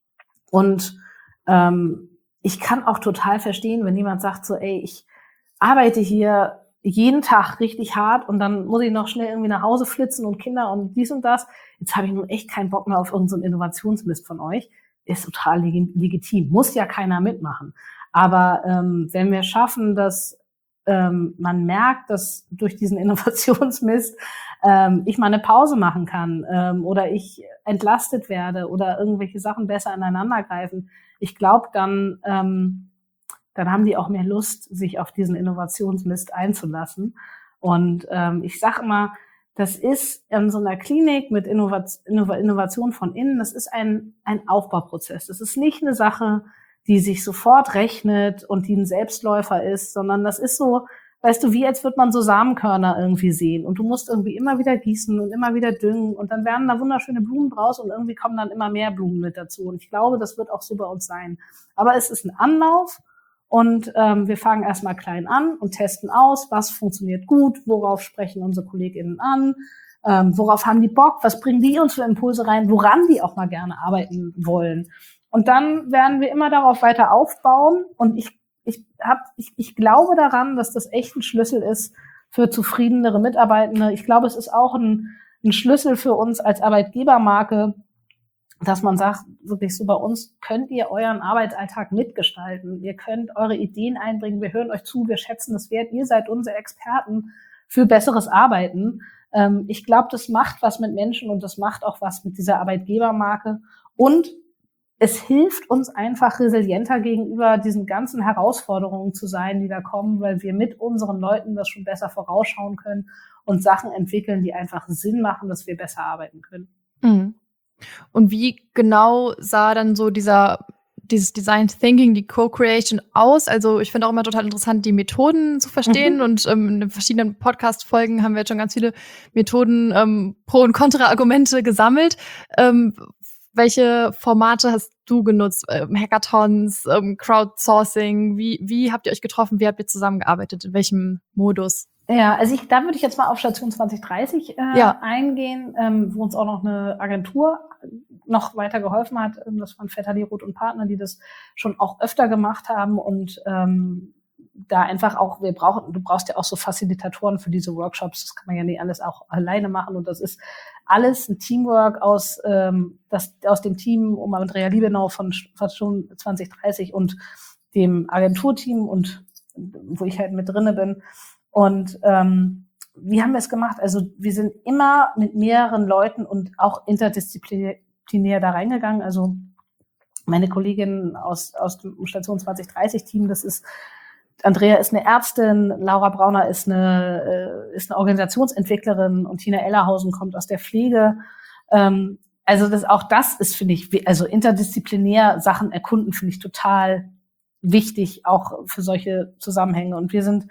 und Ähm, ich kann auch total verstehen, wenn jemand sagt so, ey, ich arbeite hier jeden Tag richtig hart und dann muss ich noch schnell irgendwie nach Hause flitzen und Kinder und dies und das. Jetzt habe ich nun echt keinen Bock mehr auf irgendeinen Innovationsmist von euch. Ist total leg- legitim. Muss ja keiner mitmachen. Aber ähm, wenn wir schaffen, dass ähm, man merkt, dass durch diesen Innovationsmist ähm, ich mal eine Pause machen kann ähm, oder ich entlastet werde oder irgendwelche Sachen besser ineinander greifen, ich glaube, dann, ähm, dann haben die auch mehr Lust, sich auf diesen Innovationsmist einzulassen. Und ähm, ich sage immer, das ist in so einer Klinik mit Innovat- Innovation von innen, das ist ein, ein Aufbauprozess. Das ist nicht eine Sache, die sich sofort rechnet und die ein Selbstläufer ist, sondern das ist so, weißt du, wie als würde man so Samenkörner irgendwie sehen und du musst irgendwie immer wieder gießen und immer wieder düngen und dann werden da wunderschöne Blumen draus und irgendwie kommen dann immer mehr Blumen mit dazu und ich glaube, das wird auch so bei uns sein. Aber es ist ein Anlauf und ähm, wir fangen erstmal klein an und testen aus, was funktioniert gut, worauf sprechen unsere KollegInnen an, ähm, worauf haben die Bock, was bringen die uns für Impulse rein, woran die auch mal gerne arbeiten wollen. Und dann werden wir immer darauf weiter aufbauen und ich Ich, hab, ich, ich glaube daran, dass das echt ein Schlüssel ist für zufriedenere Mitarbeitende. Ich glaube, es ist auch ein, ein Schlüssel für uns als Arbeitgebermarke, dass man sagt, wirklich so bei uns könnt ihr euren Arbeitsalltag mitgestalten. Ihr könnt eure Ideen einbringen. Wir hören euch zu. Wir schätzen das wert. Ihr seid unsere Experten für besseres Arbeiten. Ähm, ich glaube, das macht was mit Menschen und das macht auch was mit dieser Arbeitgebermarke. Und es hilft uns einfach resilienter gegenüber diesen ganzen Herausforderungen zu sein, die da kommen, weil wir mit unseren Leuten das schon besser vorausschauen können und Sachen entwickeln, die einfach Sinn machen, dass wir besser arbeiten können. Mhm. Und wie genau sah dann so dieser dieses Design Thinking, die Co-Creation aus? Also ich finde auch immer total interessant, die Methoden zu verstehen. Mhm. Und ähm, in den verschiedenen Podcast-Folgen haben wir jetzt schon ganz viele Methoden, ähm, Pro- und Kontra-Argumente gesammelt. Ähm, Welche Formate hast du genutzt? Ähm, Hackathons, ähm, Crowdsourcing? Wie, wie habt ihr euch getroffen? Wie habt ihr zusammengearbeitet? In welchem Modus? Ja, also ich, da würde ich jetzt mal auf Station zwanzig dreißig äh, ja. eingehen, ähm, wo uns auch noch eine Agentur noch weiter geholfen hat. Das waren Vetterli Roth und Partner, die das schon auch öfter gemacht haben und ähm, da einfach auch, wir brauchen, du brauchst ja auch so Facilitatoren für diese Workshops. Das kann man ja nicht alles auch alleine machen und das ist alles ein Teamwork aus ähm, das aus dem Team um Andrea Liebenau von Station zwanzig dreißig und dem Agenturteam und wo ich halt mit drinne bin. Und ähm, wie haben wir es gemacht? Also wir sind immer mit mehreren Leuten und auch interdisziplinär da reingegangen. Also meine Kollegin aus aus dem Station zwanzig dreißig Team, das ist Andrea ist eine Ärztin, Laura Brauner ist eine, äh, ist eine Organisationsentwicklerin und Tina Ellerhausen kommt aus der Pflege. Ähm, also das, auch das ist, finde ich, also interdisziplinär Sachen erkunden, finde ich total wichtig, auch für solche Zusammenhänge. Und wir sind,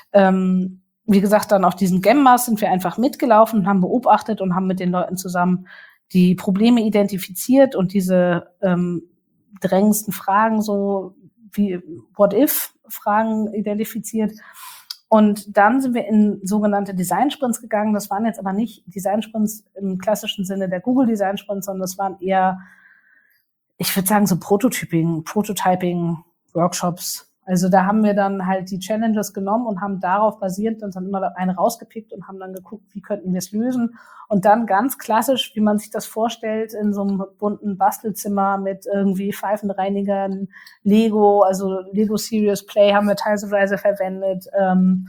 ähm, wie gesagt, dann auf diesen Gemmas sind wir einfach mitgelaufen und haben beobachtet und haben mit den Leuten zusammen die Probleme identifiziert und diese ähm, drängendsten Fragen so wie What-if-Fragen identifiziert. Und dann sind wir in sogenannte Design-Sprints gegangen. Das waren jetzt aber nicht Design-Sprints im klassischen Sinne der Google-Design-Sprints, sondern das waren eher, ich würde sagen, so Prototyping, Prototyping-Workshops, Also da haben wir dann halt die Challenges genommen und haben darauf basierend uns dann immer eine rausgepickt und haben dann geguckt, wie könnten wir es lösen. Und dann ganz klassisch, wie man sich das vorstellt, in so einem bunten Bastelzimmer mit irgendwie Pfeifenreinigern, Lego, also Lego Serious Play haben wir teilweise verwendet, ähm,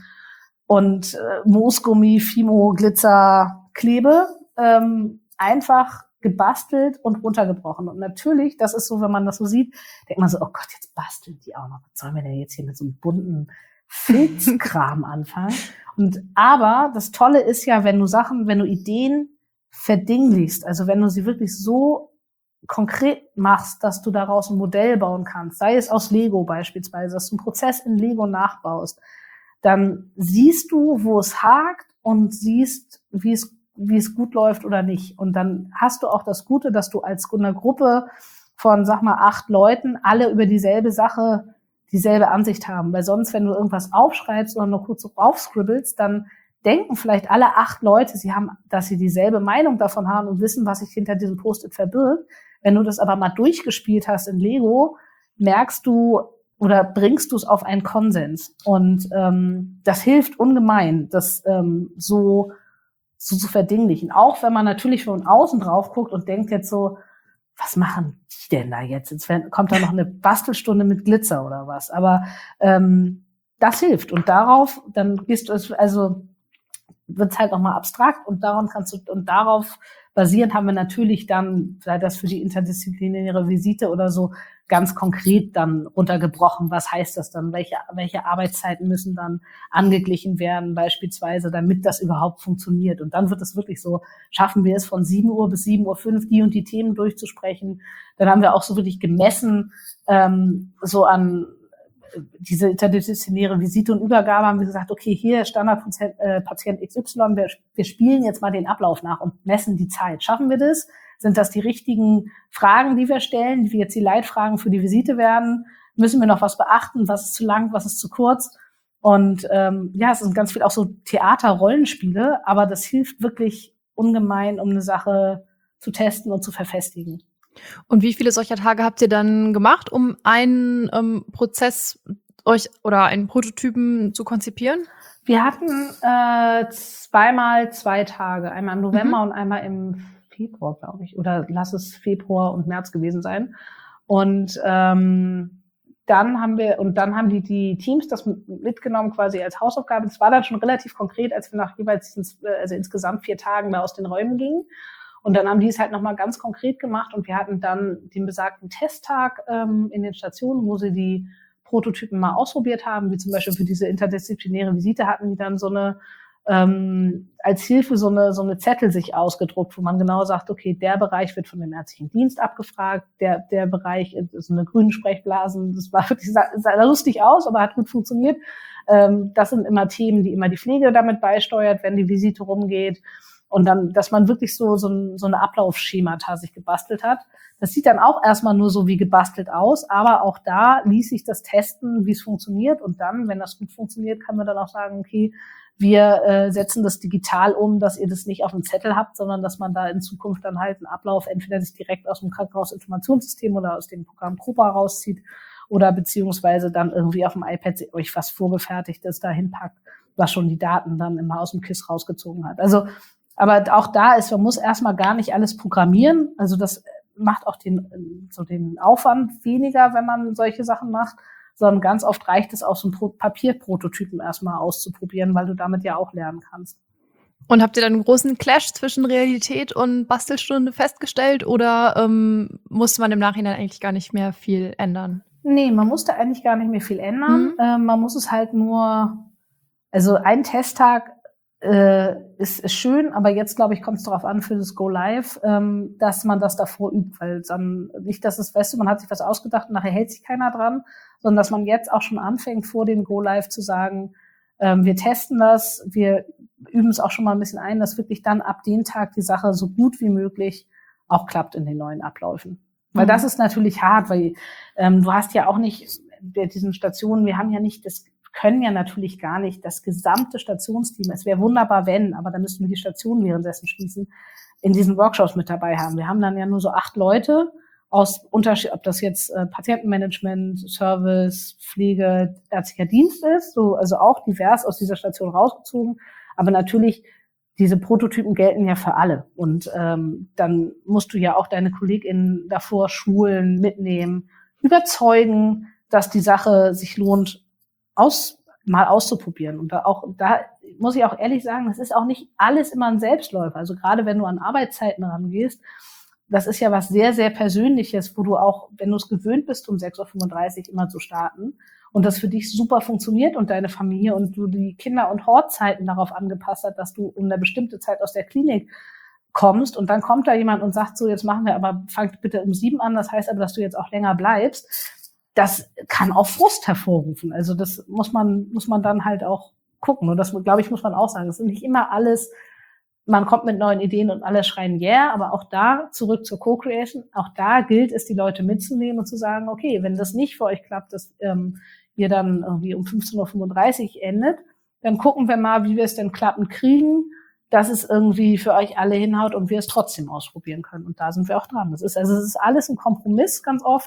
und äh, Moosgummi, Fimo, Glitzer, Klebe, ähm, einfach gebastelt und runtergebrochen. Und natürlich, das ist so, wenn man das so sieht, denkt man so, oh Gott, jetzt basteln die auch noch. Was sollen wir denn jetzt hier mit so einem bunten Filzkram anfangen? Und aber das Tolle ist ja, wenn du Sachen, wenn du Ideen verdinglichst, also wenn du sie wirklich so konkret machst, dass du daraus ein Modell bauen kannst, sei es aus Lego beispielsweise, dass du einen Prozess in Lego nachbaust, dann siehst du, wo es hakt und siehst, wie es wie es gut läuft oder nicht. Und dann hast du auch das Gute, dass du als eine Gruppe von, sag mal, acht Leuten alle über dieselbe Sache dieselbe Ansicht haben. Weil sonst, wenn du irgendwas aufschreibst oder nur kurz so aufscribbelst, dann denken vielleicht alle acht Leute, sie haben, dass sie dieselbe Meinung davon haben und wissen, was sich hinter diesem Post-it verbirgt. Wenn du das aber mal durchgespielt hast in Lego, merkst du oder bringst du es auf einen Konsens. Und ähm, das hilft ungemein, das ähm, so so zu verdinglichen. Auch wenn man natürlich von außen drauf guckt und denkt jetzt so, was machen die denn da jetzt? Jetzt kommt da noch eine Bastelstunde mit Glitzer oder was. Aber ähm, das hilft. Und darauf, dann gehst du, also wird's halt nochmal abstrakt und daran kannst du, und darauf basierend haben wir natürlich dann, sei das für die interdisziplinäre Visite oder so, ganz konkret dann runtergebrochen. Was heißt das dann? Welche, welche Arbeitszeiten müssen dann angeglichen werden, beispielsweise, damit das überhaupt funktioniert? Und dann wird es wirklich so, schaffen wir es von sieben Uhr bis sieben Uhr fünf die und die Themen durchzusprechen. Dann haben wir auch so wirklich gemessen, ähm, so an diese interdisziplinäre Visite und Übergabe haben wir gesagt, okay, hier Standardpatient äh, Patient X Y, wir, wir spielen jetzt mal den Ablauf nach und messen die Zeit. Schaffen wir das? Sind das die richtigen Fragen, die wir stellen, die jetzt die Leitfragen für die Visite werden? Müssen wir noch was beachten? Was ist zu lang, was ist zu kurz? Und ähm, ja, es sind ganz viel auch so Theater-Rollenspiele, aber das hilft wirklich ungemein, um eine Sache zu testen und zu verfestigen. Und wie viele solcher Tage habt ihr dann gemacht, um einen ähm, Prozess euch oder einen Prototypen zu konzipieren? Wir hatten äh, zweimal zwei Tage, einmal im November Mhm. und einmal im Februar, glaube ich, oder lass es Februar und März gewesen sein. Und ähm, dann haben wir und dann haben die die Teams das mitgenommen quasi als Hausaufgabe. Das war dann schon relativ konkret, als wir nach jeweils also insgesamt vier Tagen da aus den Räumen gingen. Und dann haben die es halt nochmal ganz konkret gemacht und wir hatten dann den besagten Testtag ähm, in den Stationen, wo sie die Prototypen mal ausprobiert haben, wie zum Beispiel für diese interdisziplinäre Visite hatten die dann so eine ähm, als Hilfe so eine so eine Zettel sich ausgedruckt, wo man genau sagt, okay, der Bereich wird von dem ärztlichen Dienst abgefragt, der der Bereich ist eine grüne Sprechblasen, das war wirklich sah, sah lustig aus, aber hat gut funktioniert. Ähm, das sind immer Themen, die immer die Pflege damit beisteuert, wenn die Visite rumgeht. Und dann, dass man wirklich so, so, ein, so eine Ablaufschemata sich gebastelt hat. Das sieht dann auch erstmal nur so wie gebastelt aus, aber auch da ließ sich das testen, wie es funktioniert. Und dann, wenn das gut funktioniert, kann man dann auch sagen, okay, wir äh, setzen das digital um, dass ihr das nicht auf dem Zettel habt, sondern dass man da in Zukunft dann halt einen Ablauf entweder sich direkt aus dem Krankenhausinformationssystem oder aus dem Programm Propa rauszieht oder beziehungsweise dann irgendwie auf dem iPad euch was vorgefertigtes da hinpackt, was schon die Daten dann immer aus dem K I S S rausgezogen hat. Also aber auch da ist, man muss erstmal gar nicht alles programmieren. Also das macht auch den, so den Aufwand weniger, wenn man solche Sachen macht, sondern ganz oft reicht es auch, so einen Papierprototypen erstmal auszuprobieren, weil du damit ja auch lernen kannst. Und habt ihr dann einen großen Clash zwischen Realität und Bastelstunde festgestellt oder ähm, musste man im Nachhinein eigentlich gar nicht mehr viel ändern? Nee, man musste eigentlich gar nicht mehr viel ändern. Mhm. Ähm, man muss es halt nur, also ein Testtag Äh, ist, ist schön, aber jetzt, glaube ich, kommt es darauf an für das Go Live, ähm, dass man das davor übt, weil dann nicht, dass es, weißt du, man hat sich was ausgedacht und nachher hält sich keiner dran, sondern dass man jetzt auch schon anfängt, vor dem Go Live zu sagen, ähm, wir testen das, wir üben es auch schon mal ein bisschen ein, dass wirklich dann ab dem Tag die Sache so gut wie möglich auch klappt in den neuen Abläufen. Weil Mhm. das ist natürlich hart, weil ähm, du hast ja auch nicht bei diesen Stationen, wir haben ja nicht das können ja natürlich gar nicht das gesamte Stationsteam, es wäre wunderbar, wenn, aber dann müssten wir die Station währenddessen schließen, in diesen Workshops mit dabei haben. Wir haben dann ja nur so acht Leute aus Unterschied, ob das jetzt äh, Patientenmanagement, Service, Pflege, ärztlicher Dienst ist, so, also auch divers aus dieser Station rausgezogen. Aber natürlich, diese Prototypen gelten ja für alle. Und ähm, dann musst du ja auch deine KollegInnen davor schulen, mitnehmen, überzeugen, dass die Sache sich lohnt, aus, mal auszuprobieren. Und da auch, da muss ich auch ehrlich sagen, das ist auch nicht alles immer ein Selbstläufer. Also gerade wenn du an Arbeitszeiten rangehst, das ist ja was sehr, sehr Persönliches, wo du auch, wenn du es gewöhnt bist, um sechs Uhr fünfunddreißig immer zu starten und das für dich super funktioniert und deine Familie und du die Kinder- und Hortzeiten darauf angepasst hast, dass du um eine bestimmte Zeit aus der Klinik kommst und dann kommt da jemand und sagt so, jetzt machen wir aber, fangt bitte um sieben an, das heißt aber, dass du jetzt auch länger bleibst. Das kann auch Frust hervorrufen. Also das muss man, muss man dann halt auch gucken. Und das, glaube ich, muss man auch sagen. Das sind nicht immer alles, man kommt mit neuen Ideen und alle schreien yeah, aber auch da, zurück zur Co-Creation, auch da gilt es, die Leute mitzunehmen und zu sagen, okay, wenn das nicht für euch klappt, dass ähm, ihr dann irgendwie um fünfzehn Uhr fünfunddreißig endet, dann gucken wir mal, wie wir es denn klappen kriegen, dass es irgendwie für euch alle hinhaut und wir es trotzdem ausprobieren können. Und da sind wir auch dran. Das ist, also es ist alles ein Kompromiss ganz oft,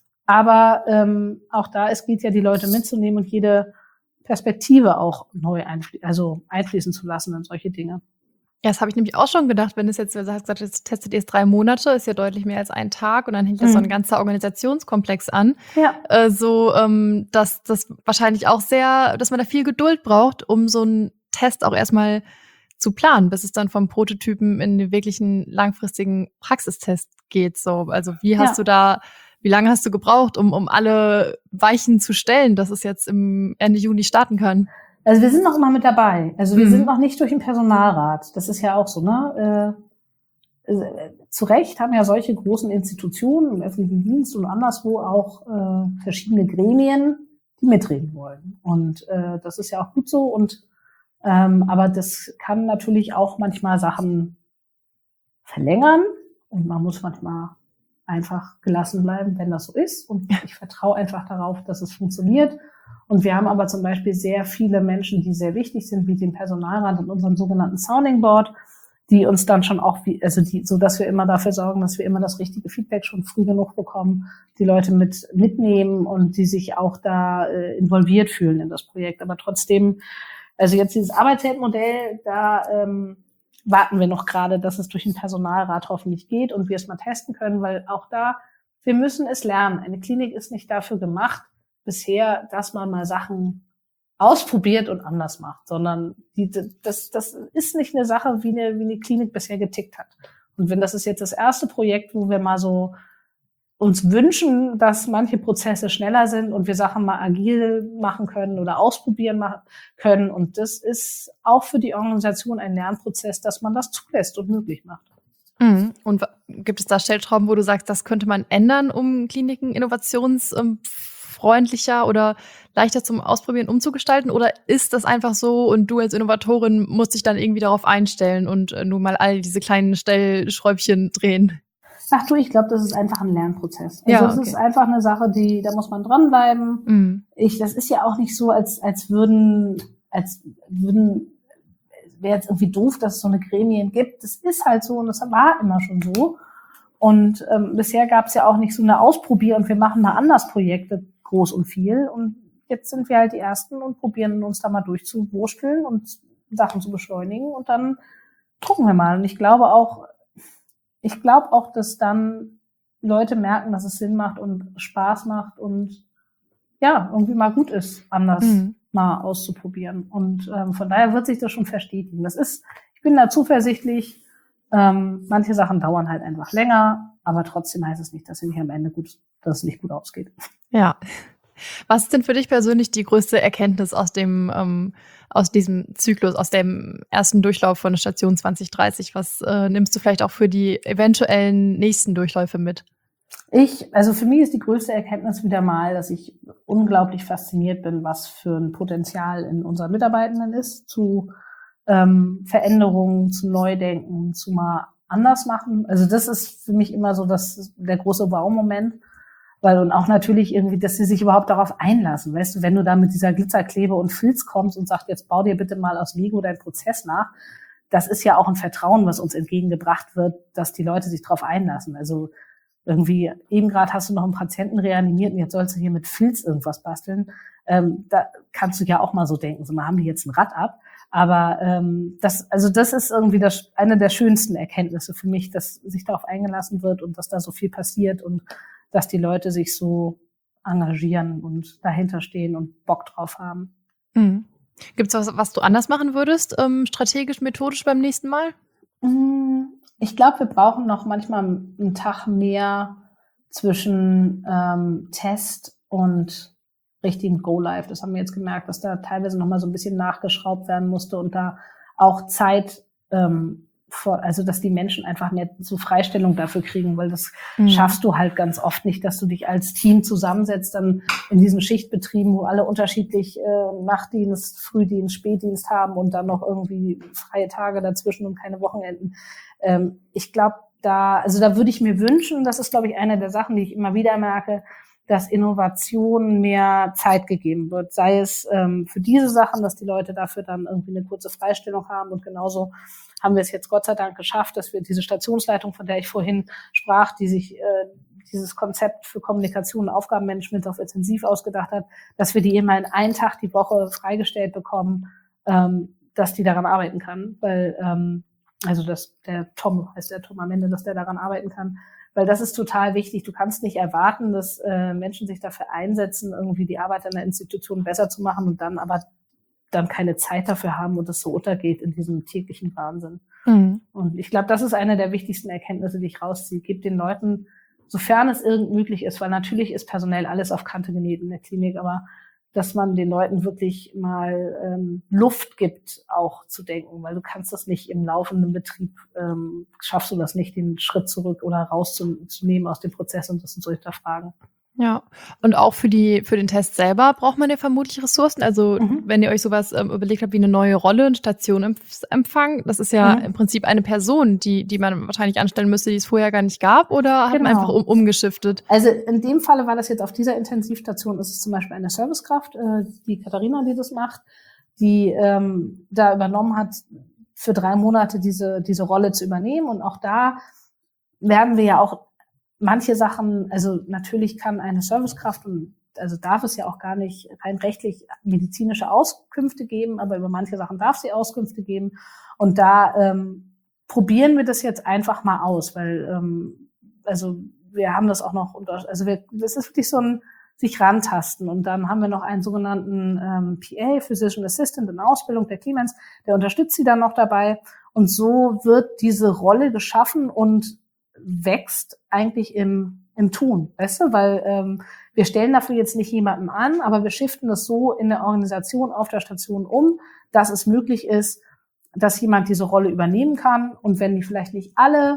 aber ähm, auch da, es geht ja, die Leute mitzunehmen und jede Perspektive auch neu einfließen, also einfließen zu lassen in solche Dinge. Ja, das habe ich nämlich auch schon gedacht, wenn es jetzt, du hast gesagt, jetzt testet ihr es drei Monate, ist ja deutlich mehr als ein Tag und dann hängt ja mhm. so ein ganzer Organisationskomplex an. Ja. Äh, so, ähm, dass das wahrscheinlich auch sehr, dass man da viel Geduld braucht, um so einen Test auch erstmal zu planen, bis es dann vom Prototypen in den wirklichen langfristigen Praxistest geht. So, also wie hast ja. du da, wie lange hast du gebraucht, um, um alle Weichen zu stellen, dass es jetzt im Ende Juni starten kann? Also wir sind noch immer mit dabei. Also wir mhm. sind noch nicht durch den Personalrat. Das ist ja auch so, ne? Äh, äh, zu Recht haben ja solche großen Institutionen im öffentlichen Dienst und anderswo auch äh, verschiedene Gremien, die mitreden wollen. Und äh, das ist ja auch gut so. Und ähm, aber das kann natürlich auch manchmal Sachen verlängern. Und man muss manchmal einfach gelassen bleiben, wenn das so ist. Und ich vertraue einfach darauf, dass es funktioniert. Und wir haben aber zum Beispiel sehr viele Menschen, die sehr wichtig sind, wie den Personalrat und unserem sogenannten Sounding Board, die uns dann schon auch, wie, also die, so dass wir immer dafür sorgen, dass wir immer das richtige Feedback schon früh genug bekommen, die Leute mit mitnehmen und die sich auch da äh, involviert fühlen in das Projekt. Aber trotzdem, also jetzt dieses Arbeitszeitmodell, da ähm, warten wir noch gerade, dass es durch den Personalrat hoffentlich geht und wir es mal testen können, weil auch da, wir müssen es lernen. Eine Klinik ist nicht dafür gemacht, bisher, dass man mal Sachen ausprobiert und anders macht, sondern die, das, das ist nicht eine Sache, wie eine, wie eine Klinik bisher getickt hat. Und wenn das ist jetzt das erste Projekt, wo wir mal so uns wünschen, dass manche Prozesse schneller sind und wir Sachen mal agil machen können oder ausprobieren machen können. Und das ist auch für die Organisation ein Lernprozess, dass man das zulässt und möglich macht. Mhm. Und gibt es da Stellschrauben, wo du sagst, das könnte man ändern, um Kliniken innovations freundlicher oder leichter zum Ausprobieren umzugestalten? Oder ist das einfach so und du als Innovatorin musst dich dann irgendwie darauf einstellen und äh, nur mal all diese kleinen Stellschräubchen drehen? Ach du, ich glaube, das ist einfach ein Lernprozess. Also ja, es okay. ist einfach eine Sache, die, da muss man dranbleiben. Mhm. Ich, das ist ja auch nicht so, als, als würden, als würden, wäre jetzt irgendwie doof, dass es so eine Gremien gibt. Das ist halt so und das war immer schon so. Und ähm, bisher gab es ja auch nicht so eine Ausprobier- und wir machen mal anders Projekte, groß und viel. Und jetzt sind wir halt die Ersten und probieren uns da mal durchzuwursteln und Sachen zu beschleunigen. Und dann gucken wir mal. Und ich glaube auch, ich glaube auch, dass dann Leute merken, dass es Sinn macht und Spaß macht und ja, irgendwie mal gut ist, anders mhm. mal auszuprobieren. Und ähm, von daher wird sich das schon verstetigen. Das ist, ich bin da zuversichtlich. Ähm, manche Sachen dauern halt einfach länger, aber trotzdem heißt es nicht, dass sie nicht am Ende gut, dass es nicht gut ausgeht. Ja. Was ist denn für dich persönlich die größte Erkenntnis aus dem, ähm, aus diesem Zyklus, aus dem ersten Durchlauf von Station zwanzig dreißig? Was äh, nimmst du vielleicht auch für die eventuellen nächsten Durchläufe mit? Ich, also für mich ist die größte Erkenntnis wieder mal, dass ich unglaublich fasziniert bin, was für ein Potenzial in unseren Mitarbeitenden ist, zu ähm, Veränderungen, zu Neudenken, zu mal anders machen. Also das ist für mich immer so das, der große Wow-Moment. Weil, und auch natürlich irgendwie, dass sie sich überhaupt darauf einlassen. Weißt du, wenn du da mit dieser Glitzerklebe und Filz kommst und sagst, jetzt bau dir bitte mal aus Lego deinen Prozess nach, das ist ja auch ein Vertrauen, was uns entgegengebracht wird, dass die Leute sich darauf einlassen. Also irgendwie, eben gerade hast du noch einen Patienten reanimiert und jetzt sollst du hier mit Filz irgendwas basteln. Ähm, da kannst du ja auch mal so denken, so mal haben die jetzt ein Rad ab. Aber ähm, das, also das ist irgendwie das, eine der schönsten Erkenntnisse für mich, dass sich darauf eingelassen wird und dass da so viel passiert und dass die Leute sich so engagieren und dahinter stehen und Bock drauf haben. Mhm. Gibt es was, was du anders machen würdest, ähm, strategisch, methodisch beim nächsten Mal? Ich glaube, wir brauchen noch manchmal einen Tag mehr zwischen ähm, Test und richtigen Go-Live. Das haben wir jetzt gemerkt, dass da teilweise noch mal so ein bisschen nachgeschraubt werden musste und da auch Zeit, ähm, vor, also dass die Menschen einfach mehr so Freistellung dafür kriegen, weil das mhm. schaffst du halt ganz oft nicht, dass du dich als Team zusammensetzt, dann in diesen Schichtbetrieben, wo alle unterschiedlich äh, Nachtdienst, Frühdienst, Spätdienst haben und dann noch irgendwie freie Tage dazwischen und keine Wochenenden. Ähm, ich glaube, da, also da würde ich mir wünschen, das ist, glaube ich, eine der Sachen, die ich immer wieder merke, dass Innovation mehr Zeit gegeben wird, sei es ähm, für diese Sachen, dass die Leute dafür dann irgendwie eine kurze Freistellung haben und genauso haben wir es jetzt Gott sei Dank geschafft, dass wir diese Stationsleitung, von der ich vorhin sprach, die sich äh, dieses Konzept für Kommunikation und Aufgabenmanagement auf intensiv ausgedacht hat, dass wir die immer in einen Tag die Woche freigestellt bekommen, ähm, dass die daran arbeiten kann, weil ähm, also dass der Tom, heißt der Tom am Ende, dass der daran arbeiten kann, weil das ist total wichtig. Du kannst nicht erwarten, dass äh, Menschen sich dafür einsetzen, irgendwie die Arbeit an der Institution besser zu machen und dann aber dann keine Zeit dafür haben und es so untergeht in diesem täglichen Wahnsinn. Mhm. Und ich glaube, das ist eine der wichtigsten Erkenntnisse, die ich rausziehe. Gebt den Leuten, sofern es irgend möglich ist, weil natürlich ist personell alles auf Kante genäht in der Klinik, aber dass man den Leuten wirklich mal ähm, Luft gibt, auch zu denken, weil du kannst das nicht im laufenden Betrieb, ähm, schaffst du das nicht, den Schritt zurück oder rauszunehmen aus dem Prozess und das zu hinterfragen. Ja, und auch für die für den Test selber braucht man ja vermutlich Ressourcen. Also mhm. wenn ihr euch sowas ähm, überlegt habt wie eine neue Rolle, eine Stationempfang, das ist ja mhm. im Prinzip eine Person, die die man wahrscheinlich anstellen müsste, die es vorher gar nicht gab, oder hat genau. man einfach um, umgeschiftet? Also in dem Falle war das jetzt auf dieser Intensivstation, ist es zum Beispiel eine Servicekraft, äh, die Katharina, die das macht, die ähm, da übernommen hat, für drei Monate diese diese Rolle zu übernehmen. Und auch da werden wir ja auch manche Sachen, also natürlich kann eine Servicekraft und also darf es ja auch gar nicht rein rechtlich medizinische Auskünfte geben, aber über manche Sachen darf sie Auskünfte geben. Und da ähm, probieren wir das jetzt einfach mal aus, weil ähm, also wir haben das auch noch unter, also wir, das ist wirklich so ein sich rantasten. Und dann haben wir noch einen sogenannten ähm, P A, Physician Assistant in Ausbildung, der Clemens, der unterstützt sie dann noch dabei. Und so wird diese Rolle geschaffen und wächst eigentlich im im Tun, weißt du, weil ähm, wir stellen dafür jetzt nicht jemanden an, aber wir shiften das so in der Organisation auf der Station um, dass es möglich ist, dass jemand diese Rolle übernehmen kann und wenn die vielleicht nicht alle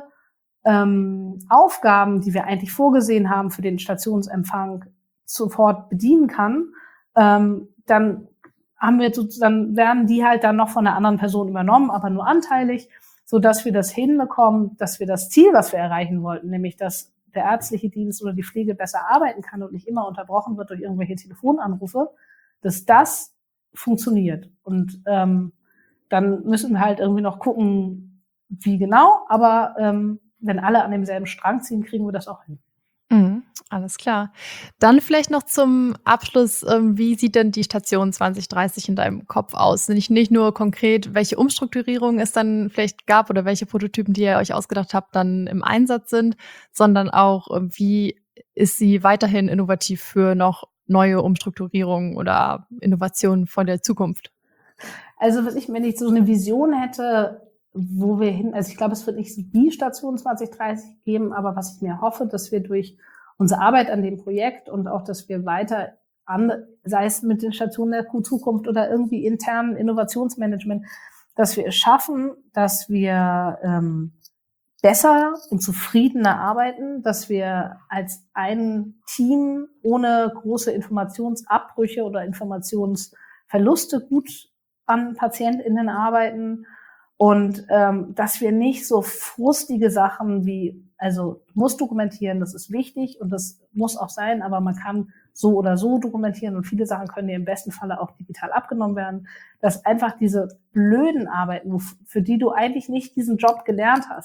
ähm, Aufgaben, die wir eigentlich vorgesehen haben für den Stationsempfang, sofort bedienen kann, ähm, dann haben wir sozusagen, werden die halt dann noch von einer anderen Person übernommen, aber nur anteilig, so dass wir das hinbekommen, dass wir das Ziel, was wir erreichen wollten, nämlich dass der ärztliche Dienst oder die Pflege besser arbeiten kann und nicht immer unterbrochen wird durch irgendwelche Telefonanrufe, dass das funktioniert. Und ähm, dann müssen wir halt irgendwie noch gucken, wie genau, aber ähm, wenn alle an demselben Strang ziehen, kriegen wir das auch hin. Mhm, alles klar. Dann vielleicht noch zum Abschluss, ähm, wie sieht denn die Station zwanzig dreißig in deinem Kopf aus? Nicht, nicht nur konkret, welche Umstrukturierungen es dann vielleicht gab oder welche Prototypen, die ihr euch ausgedacht habt, dann im Einsatz sind, sondern auch, wie ist sie weiterhin innovativ für noch neue Umstrukturierungen oder Innovationen von der Zukunft? Also was ich, wenn ich so eine Vision hätte, wo wir hin, also ich glaube, es wird nicht die Station zwanzig dreißig geben, aber was ich mir hoffe, dass wir durch unsere Arbeit an dem Projekt und auch, dass wir weiter an, sei es mit den Stationen der Zukunft oder irgendwie internen Innovationsmanagement, dass wir es schaffen, dass wir ähm, besser und zufriedener arbeiten, dass wir als ein Team ohne große Informationsabbrüche oder Informationsverluste gut an PatientInnen arbeiten. Und ähm, dass wir nicht so frustige Sachen wie, also muss dokumentieren, das ist wichtig und das muss auch sein, aber man kann so oder so dokumentieren und viele Sachen können dir im besten Falle auch digital abgenommen werden, dass einfach diese blöden Arbeiten, für die du eigentlich nicht diesen Job gelernt hast,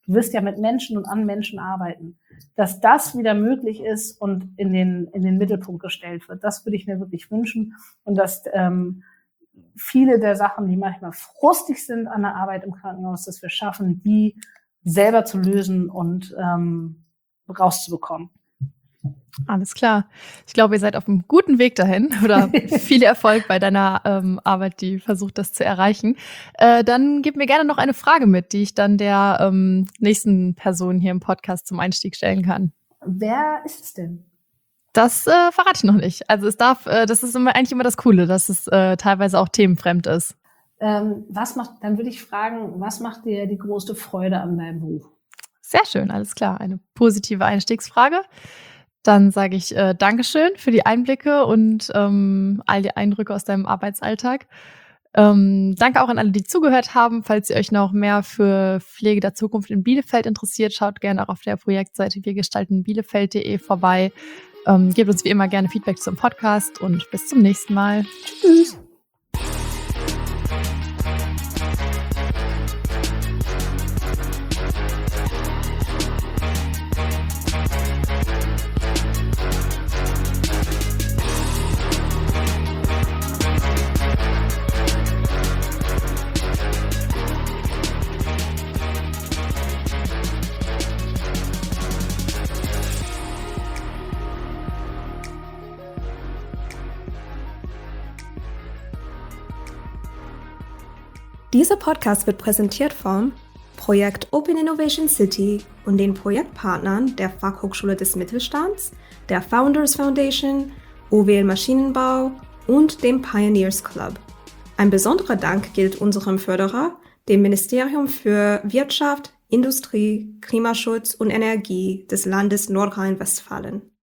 du wirst ja mit Menschen und an Menschen arbeiten, dass das wieder möglich ist und in den, in den Mittelpunkt gestellt wird. Das würde ich mir wirklich wünschen und dass ähm, viele der Sachen, die manchmal frustig sind an der Arbeit im Krankenhaus, dass wir schaffen, die selber zu lösen und ähm, rauszubekommen. Alles klar. Ich glaube, ihr seid auf einem guten Weg dahin oder viel Erfolg bei deiner ähm, Arbeit, die versucht, das zu erreichen. Äh, dann gib mir gerne noch eine Frage mit, die ich dann der ähm, nächsten Person hier im Podcast zum Einstieg stellen kann. Wer ist es denn? Das äh, verrate ich noch nicht. Also es darf, äh, das ist immer, eigentlich immer das Coole, dass es äh, teilweise auch themenfremd ist. Ähm, was macht, dann würde ich fragen, was macht dir die größte Freude an deinem Beruf? Sehr schön, alles klar. Eine positive Einstiegsfrage. Dann sage ich äh, Dankeschön für die Einblicke und ähm, all die Eindrücke aus deinem Arbeitsalltag. Ähm, danke auch an alle, die zugehört haben. Falls ihr euch noch mehr für Pflege der Zukunft in Bielefeld interessiert, schaut gerne auch auf der Projektseite wir gestalten bielefeld punkt de vorbei. Ähm, gebt uns wie immer gerne Feedback zum Podcast und bis zum nächsten Mal. Tschüss. Dieser Podcast wird präsentiert vom Projekt Open Innovation City und den Projektpartnern der Fachhochschule des Mittelstands, der Founders Foundation, O W L Maschinenbau und dem Pioneers Club. Ein besonderer Dank gilt unserem Förderer, dem Ministerium für Wirtschaft, Industrie, Klimaschutz und Energie des Landes Nordrhein-Westfalen.